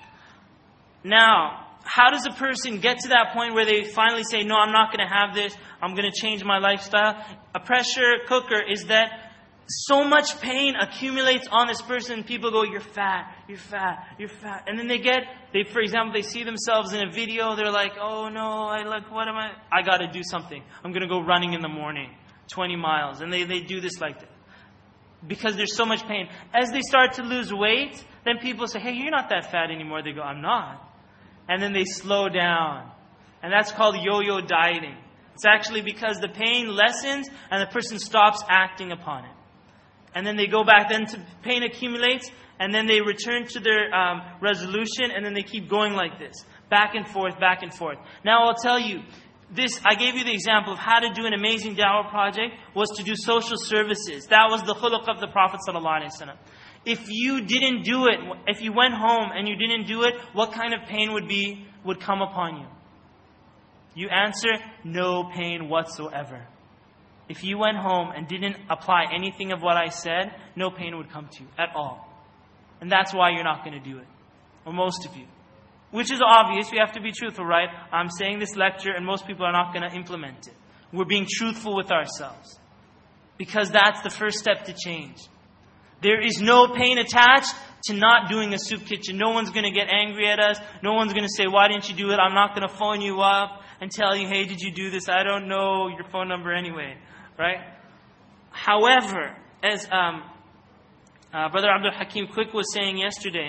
Now, how does a person get to that point where they finally say, no, I'm not going to have this, I'm going to change my lifestyle? A pressure cooker is that so much pain accumulates on this person. People go, you're fat, you're fat, you're fat. And then for example, they see themselves in a video. They're like, oh no, I got to do something. I'm going to go running in the morning, 20 miles. And they do this like that. Because there's so much pain. As they start to lose weight, then people say, hey, you're not that fat anymore. They go, I'm not. And then they slow down. And that's called yo-yo dieting. It's actually because the pain lessens and the person stops acting upon it. And then they go back, then pain accumulates, and then they return to their resolution, and then they keep going like this. Back and forth, back and forth. Now I'll tell you, I gave you the example of how to do an amazing da'wah project was to do social services. That was the khuluq of the Prophet ﷺ. If you didn't do it, if you went home and you didn't do it, what kind of pain would come upon you? You answer, no pain whatsoever. If you went home and didn't apply anything of what I said, no pain would come to you at all. And that's why you're not going to do it. Or most of you. Which is obvious, we have to be truthful, right? I'm saying this lecture and most people are not going to implement it. We're being truthful with ourselves. Because that's the first step to change. There is no pain attached to not doing a soup kitchen. No one's going to get angry at us. No one's going to say, why didn't you do it? I'm not going to phone you up and tell you, hey, did you do this? I don't know your phone number anyway. Right? However, as Brother Abdul Hakim Quick was saying yesterday,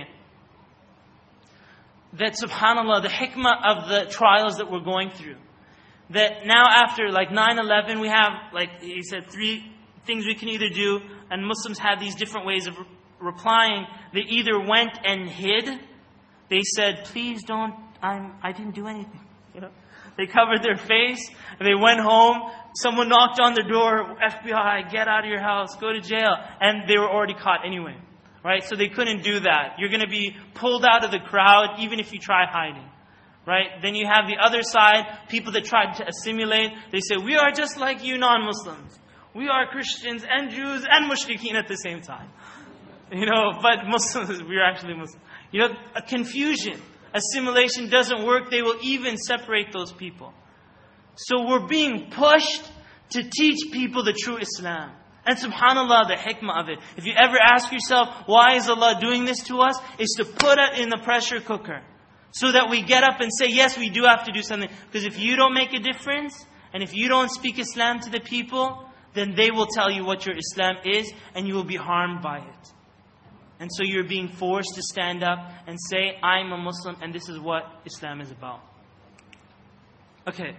that subhanAllah, the hikmah of the trials that we're going through. That now after like 9/11, we have, like he said, 3 things we can either do. And Muslims had these different ways of replying. They either went and hid. They said, please don't, I didn't do anything. You know? They covered their face. And they went home. Someone knocked on their door. FBI, get out of your house. Go to jail. And they were already caught anyway. Right? So they couldn't do that. You're going to be pulled out of the crowd even if you try hiding. Right? Then you have the other side. People that tried to assimilate. They say, we are just like you non-Muslims. We are Christians and Jews and mushrikeen at the same time. You know, but Muslims, we're actually Muslims. You know, a confusion. Assimilation doesn't work. They will even separate those people. So we're being pushed to teach people the true Islam. And subhanAllah, the hikmah of it. If you ever ask yourself, why is Allah doing this to us? Is to put it in the pressure cooker. So that we get up and say, yes, we do have to do something. Because if you don't make a difference, and if you don't speak Islam to the people, then they will tell you what your Islam is, and you will be harmed by it. And so you're being forced to stand up and say, I'm a Muslim, and this is what Islam is about. Okay.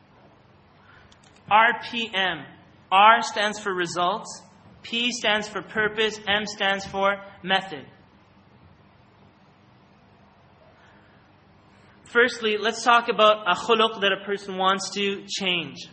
RPM. R stands for results. P stands for purpose. M stands for method. Firstly, let's talk about a khuluq that a person wants to change.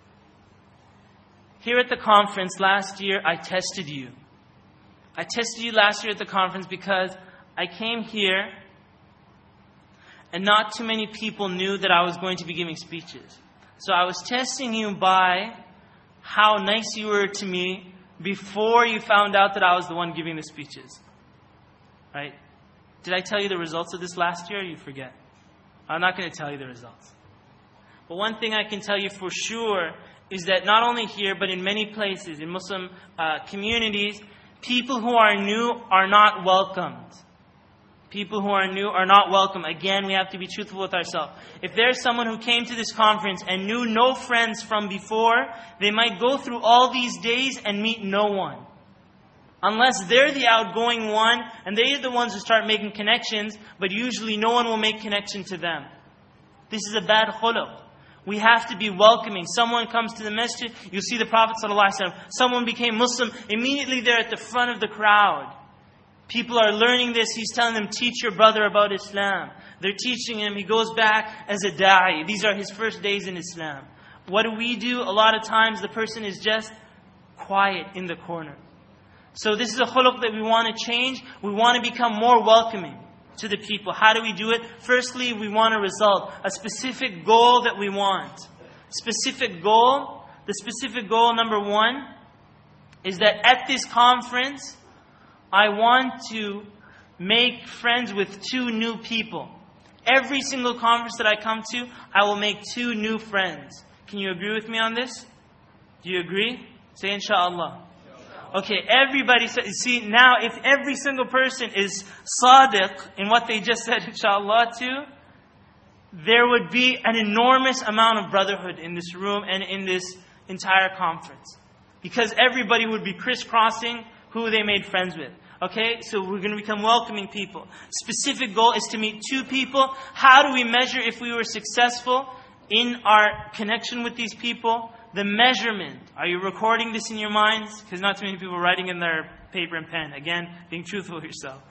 Here at the conference last year, I tested you. I tested you last year at the conference because I came here and not too many people knew that I was going to be giving speeches. So I was testing you by how nice you were to me before you found out that I was the one giving the speeches. Right? Did I tell you the results of this last year or you forget? I'm not going to tell you the results. But one thing I can tell you for sure is that not only here, but in many places, in Muslim communities, people who are new are not welcomed. People who are new are not welcome. Again, we have to be truthful with ourselves. If there's someone who came to this conference and knew no friends from before, they might go through all these days and meet no one. Unless they're the outgoing one, and they're the ones who start making connections, but usually no one will make connection to them. This is a bad khuluq. We have to be welcoming. Someone comes to the masjid, you'll see the Prophet ﷺ. Someone became Muslim, immediately they're at the front of the crowd. People are learning this. He's telling them, teach your brother about Islam. They're teaching him. He goes back as a da'i. These are his first days in Islam. What do? A lot of times the person is just quiet in the corner. So this is a khuluq that we want to change. We want to become more welcoming to the people. How do we do it? Firstly, we want a result. A specific goal that we want. Specific goal. The specific goal, number 1, is that at this conference, I want to make friends with 2 new people. Every single conference that I come to, I will make 2 new friends. Can you agree with me on this? Do you agree? Say inshallah. Okay, everybody said, see, now if every single person is sadiq in what they just said, inshallah, too, there would be an enormous amount of brotherhood in this room and in this entire conference. Because everybody would be crisscrossing who they made friends with. Okay, so we're going to become welcoming people. Specific goal is to meet 2 people. How do we measure if we were successful in our connection with these people? The measurement. Are you recording this in your minds? Because not too many people are writing in their paper and pen. Again, being truthful with yourself.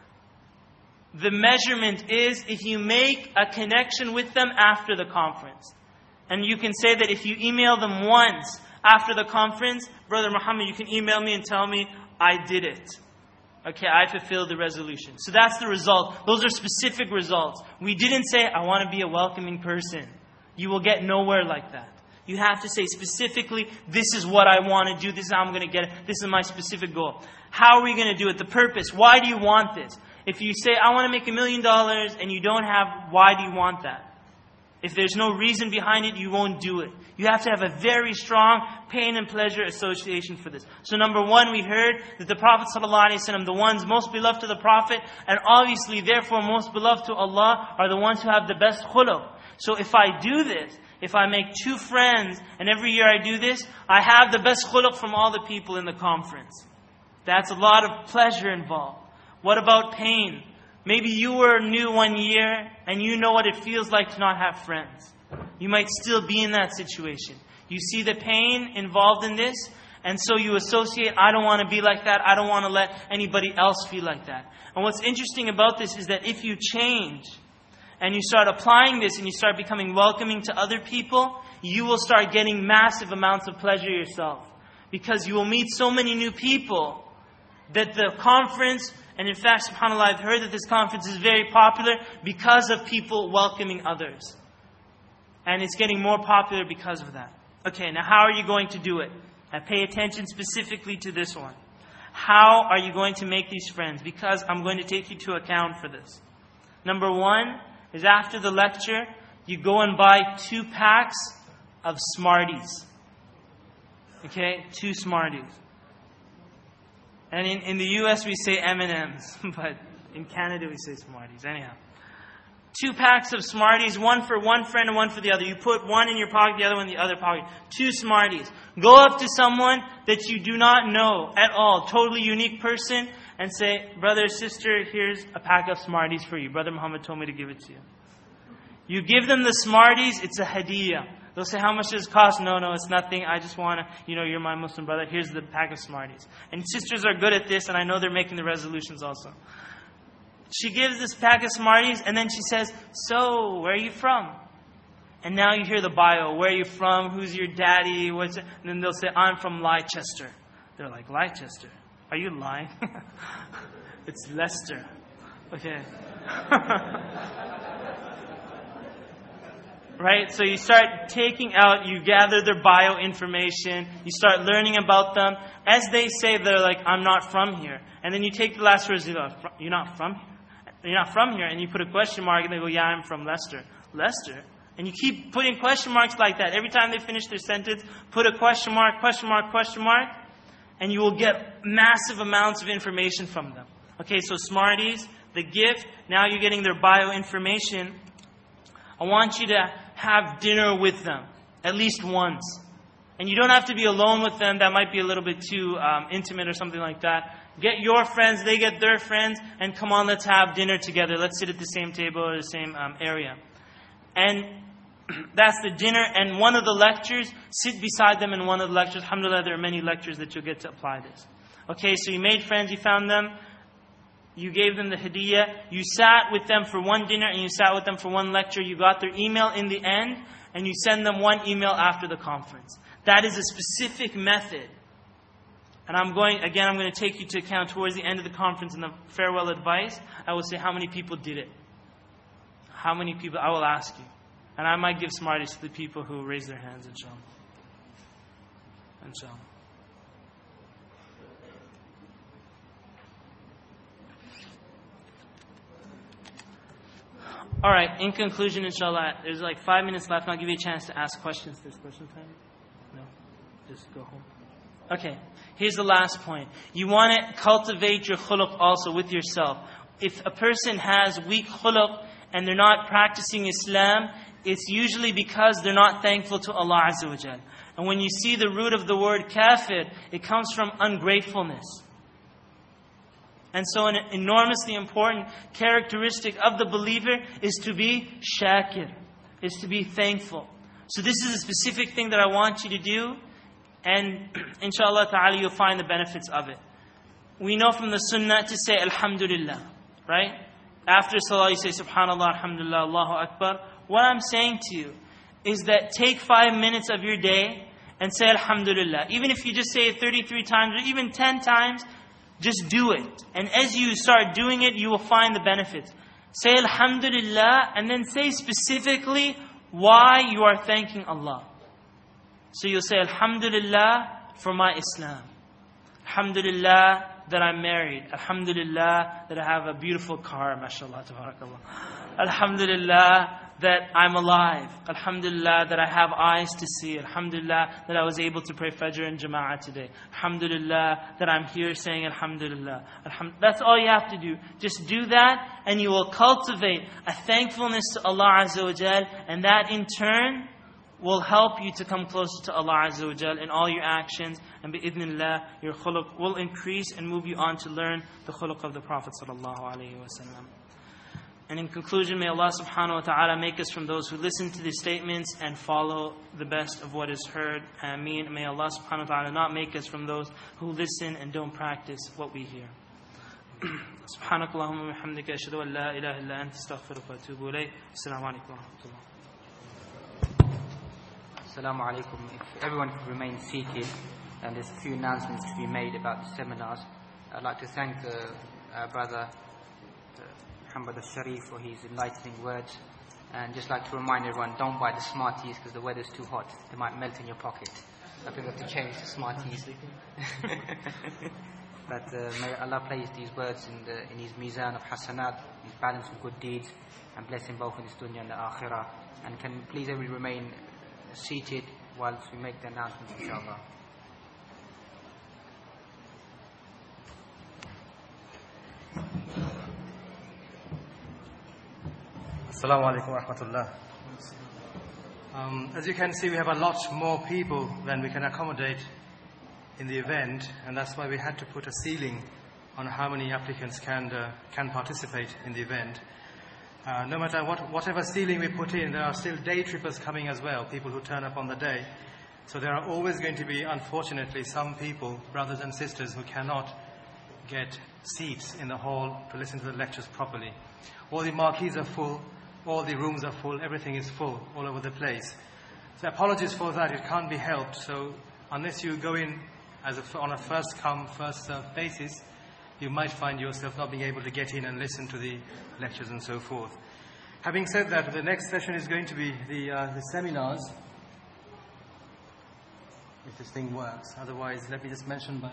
The measurement is if you make a connection with them after the conference. And you can say that if you email them once after the conference, Brother Muhammad, you can email me and tell me, I did it. Okay, I fulfilled the resolution. So that's the result. Those are specific results. We didn't say, I want to be a welcoming person. You will get nowhere like that. You have to say specifically, this is what I want to do. This is how I'm going to get it. This is my specific goal. How are we going to do it? The purpose. Why do you want this? If you say, I want to make $1 million and you don't have, why do you want that? If there's no reason behind it, you won't do it. You have to have a very strong pain and pleasure association for this. So number 1, we heard that the Prophet ﷺ, the ones most beloved to the Prophet, and obviously therefore most beloved to Allah, are the ones who have the best khuluq. So if I do this, if I make 2 friends, and every year I do this, I have the best khuluq from all the people in the conference. That's a lot of pleasure involved. What about pain? Maybe you were new 1 year and you know what it feels like to not have friends. You might still be in that situation. You see the pain involved in this, and so you associate, I don't want to be like that. I don't want to let anybody else feel like that. And what's interesting about this is that if you change and you start applying this and you start becoming welcoming to other people, you will start getting massive amounts of pleasure yourself. Because you will meet so many new people that the conference, and in fact, subhanAllah, I've heard that this conference is very popular because of people welcoming others. And it's getting more popular because of that. Okay, now how are you going to do it? Now pay attention specifically to this one. How are you going to make these friends? Because I'm going to take you to account for this. Number 1 is after the lecture, you go and buy 2 packs of Smarties. Okay, 2 Smarties. And in the US we say M&Ms, but in Canada we say Smarties. Anyhow, 2 packs of Smarties, 1 for one friend and 1 for the other. You put 1 in your pocket, the other one in the other pocket. 2 Smarties. Go up to someone that you do not know at all, totally unique person, and say, brother, sister, here's a pack of Smarties for you. Brother Muhammad told me to give it to you. You give them the Smarties, it's a hadiyah. They'll say, how much does it cost? No, it's nothing. I just want to, you're my Muslim brother. Here's the pack of Smarties. And sisters are good at this, and I know they're making the resolutions also. She gives this pack of Smarties, and then she says, so, where are you from? And now you hear the bio. Where are you from? Who's your daddy? And then they'll say, I'm from Leicester. They're like, Leicester? Are you lying? It's Leicester. Okay. Right? So you start taking out, you gather their bio information, you start learning about them. As they say, they're like, I'm not from here. And then you take the last words, you're not from here? You're not from here. And you put a question mark and they go, yeah, I'm from Leicester. Leicester? And you keep putting question marks like that. Every time they finish their sentence, put a question mark, question mark, question mark. And you will get massive amounts of information from them. Okay, so Smarties, the gift, now you're getting their bio information. I want you to have dinner with them, at least once. And you don't have to be alone with them. That might be a little bit too intimate or something like that. Get your friends, they get their friends, and come on, let's have dinner together. Let's sit at the same table or the same area. And that's the dinner. And one of the lectures, sit beside them in one of the lectures. Alhamdulillah, there are many lectures that you'll get to apply this. Okay, so you made friends, you found them. You gave them the hadiyah. You sat with them for one dinner and you sat with them for one lecture. You got their email in the end and you send them one email after the conference. That is a specific method. And I'm going to take you to account towards the end of the conference in the farewell advice. I will say how many people did it. How many people, I will ask you. And I might give Smarties to the people who raise their hands, inshallah. Inshallah. Alright, in conclusion, inshallah, there's like 5 minutes left and I'll give you a chance to ask questions. There's question time? No? Just go home. Okay, here's the last point. You want to cultivate your khuluq also with yourself. If a person has weak khuluq and they're not practicing Islam, it's usually because they're not thankful to Allah Azza wa Jal. And when you see the root of the word kafir, it comes from ungratefulness. And so an enormously important characteristic of the believer is to be shakir, is to be thankful. So this is a specific thing that I want you to do, and inshallah ta'ala you'll find the benefits of it. We know from the sunnah to say alhamdulillah, right? After salah you say subhanallah, alhamdulillah, Allahu Akbar. What I'm saying to you is that take 5 minutes of your day and say alhamdulillah. Even if you just say it 33 times or even 10 times, just do it. And as you start doing it, you will find the benefits. Say alhamdulillah and then say specifically why you are thanking Allah. So you'll say alhamdulillah for my Islam. Alhamdulillah that I'm married. Alhamdulillah that I have a beautiful car. MashaAllah, tabarakallah. Alhamdulillah that I'm alive. Alhamdulillah that I have eyes to see. Alhamdulillah that I was able to pray Fajr in Jama'ah today. Alhamdulillah that I'm here saying Alhamdulillah. That's all you have to do. Just do that and you will cultivate a thankfulness to Allah Azza wa Jal, and that in turn will help you to come closer to Allah Azza wa Jal in all your actions, and bi'idhnillah your khuluq will increase and move you on to learn the khuluq of the Prophet sallallahu alaihi wasallam. And in conclusion, may Allah subhanahu wa ta'ala make us from those who listen to these statements and follow the best of what is heard. Ameen. May Allah subhanahu wa ta'ala not make us from those who listen and don't practice what we hear. سبحانك اللهم وبحمدك أشهد أن لا إله إلا أنت أستغفرك وأتوب إليك. السلام عليكم ورحمة الله. Assalamu alaikum. If everyone could remain seated, and there's a few announcements to be made about the seminars. I'd like to thank the brother Muhammad al-Sharif for his enlightening words, and just like to remind everyone, don't buy the Smarties because the weather's too hot. They might melt in your pocket. I think we have to change the Smarties. But may Allah place these words in his mizan of hasanat, his balance of good deeds, and bless him both in this dunya and the akhirah. And can please everybody remain seated whilst we make the announcements, inshallah. Assalamu alaikum wa rahmatullah. As you can see, we have a lot more people than we can accommodate in the event, and that's why we had to put a ceiling on how many applicants can participate in the event. No matter whatever ceiling we put in, there are still day trippers coming as well, people who turn up on the day. So there are always going to be, unfortunately, some people, brothers and sisters, who cannot get seats in the hall to listen to the lectures properly. All the marquees are full, all the rooms are full, everything is full all over the place. So apologies for that, it can't be helped. So unless you go in on a first come, first served basis, you might find yourself not being able to get in and listen to the lectures and so forth. Having said that, the next session is going to be the seminars, if this thing works. Otherwise, let me just mention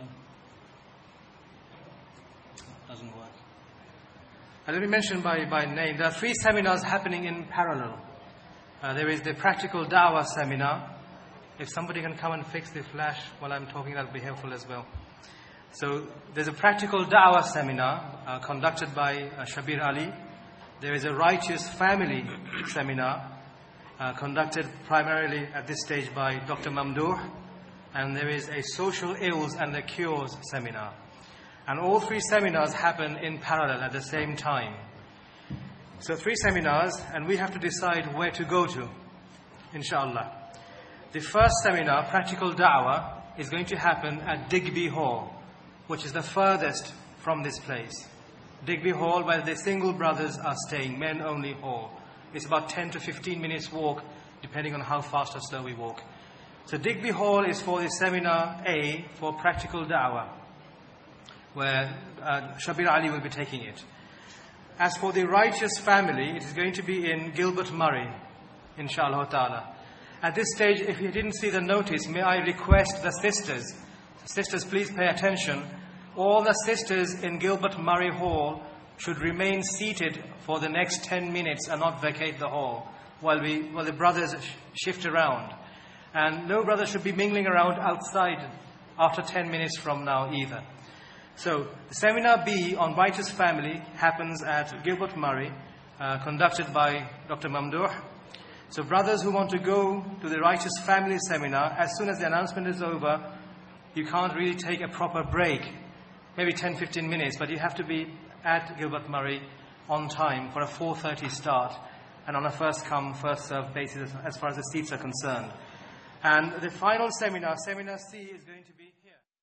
doesn't work. Let me mention by name. There are 3 seminars happening in parallel. There is the practical da'wah seminar. If somebody can come and fix the flash while I'm talking, that would be helpful as well. So there's a practical da'wah seminar conducted by Shabir Ali. There is a righteous family seminar conducted primarily at this stage by Dr. Mamdouh. And there is a social ills and the cures seminar. And all 3 seminars happen in parallel at the same time. So 3 seminars, and we have to decide where to go to, inshallah. The first seminar, Practical Da'wah, is going to happen at Digby Hall, which is the furthest from this place. Digby Hall, where the single brothers are staying, men only hall. It's about 10 to 15 minutes walk, depending on how fast or slow we walk. So Digby Hall is for the seminar A for Practical Da'wah, where Shabir Ali will be taking it. As for the righteous family, it is going to be in Gilbert Murray, inshallah ta'ala. At this stage, if you didn't see the notice, may I request the sisters. Sisters, please pay attention. All the sisters in Gilbert Murray Hall should remain seated for the next 10 minutes and not vacate the hall while the brothers shift around. And no brother should be mingling around outside after 10 minutes from now either. So, the Seminar B on Righteous Family happens at Gilbert Murray, conducted by Dr. Mamdouh. So, brothers who want to go to the Righteous Family Seminar, as soon as the announcement is over, you can't really take a proper break, maybe 10-15 minutes, but you have to be at Gilbert Murray on time for a 4:30 start and on a first-come, first-served basis as far as the seats are concerned. And the final seminar, Seminar C, is going to be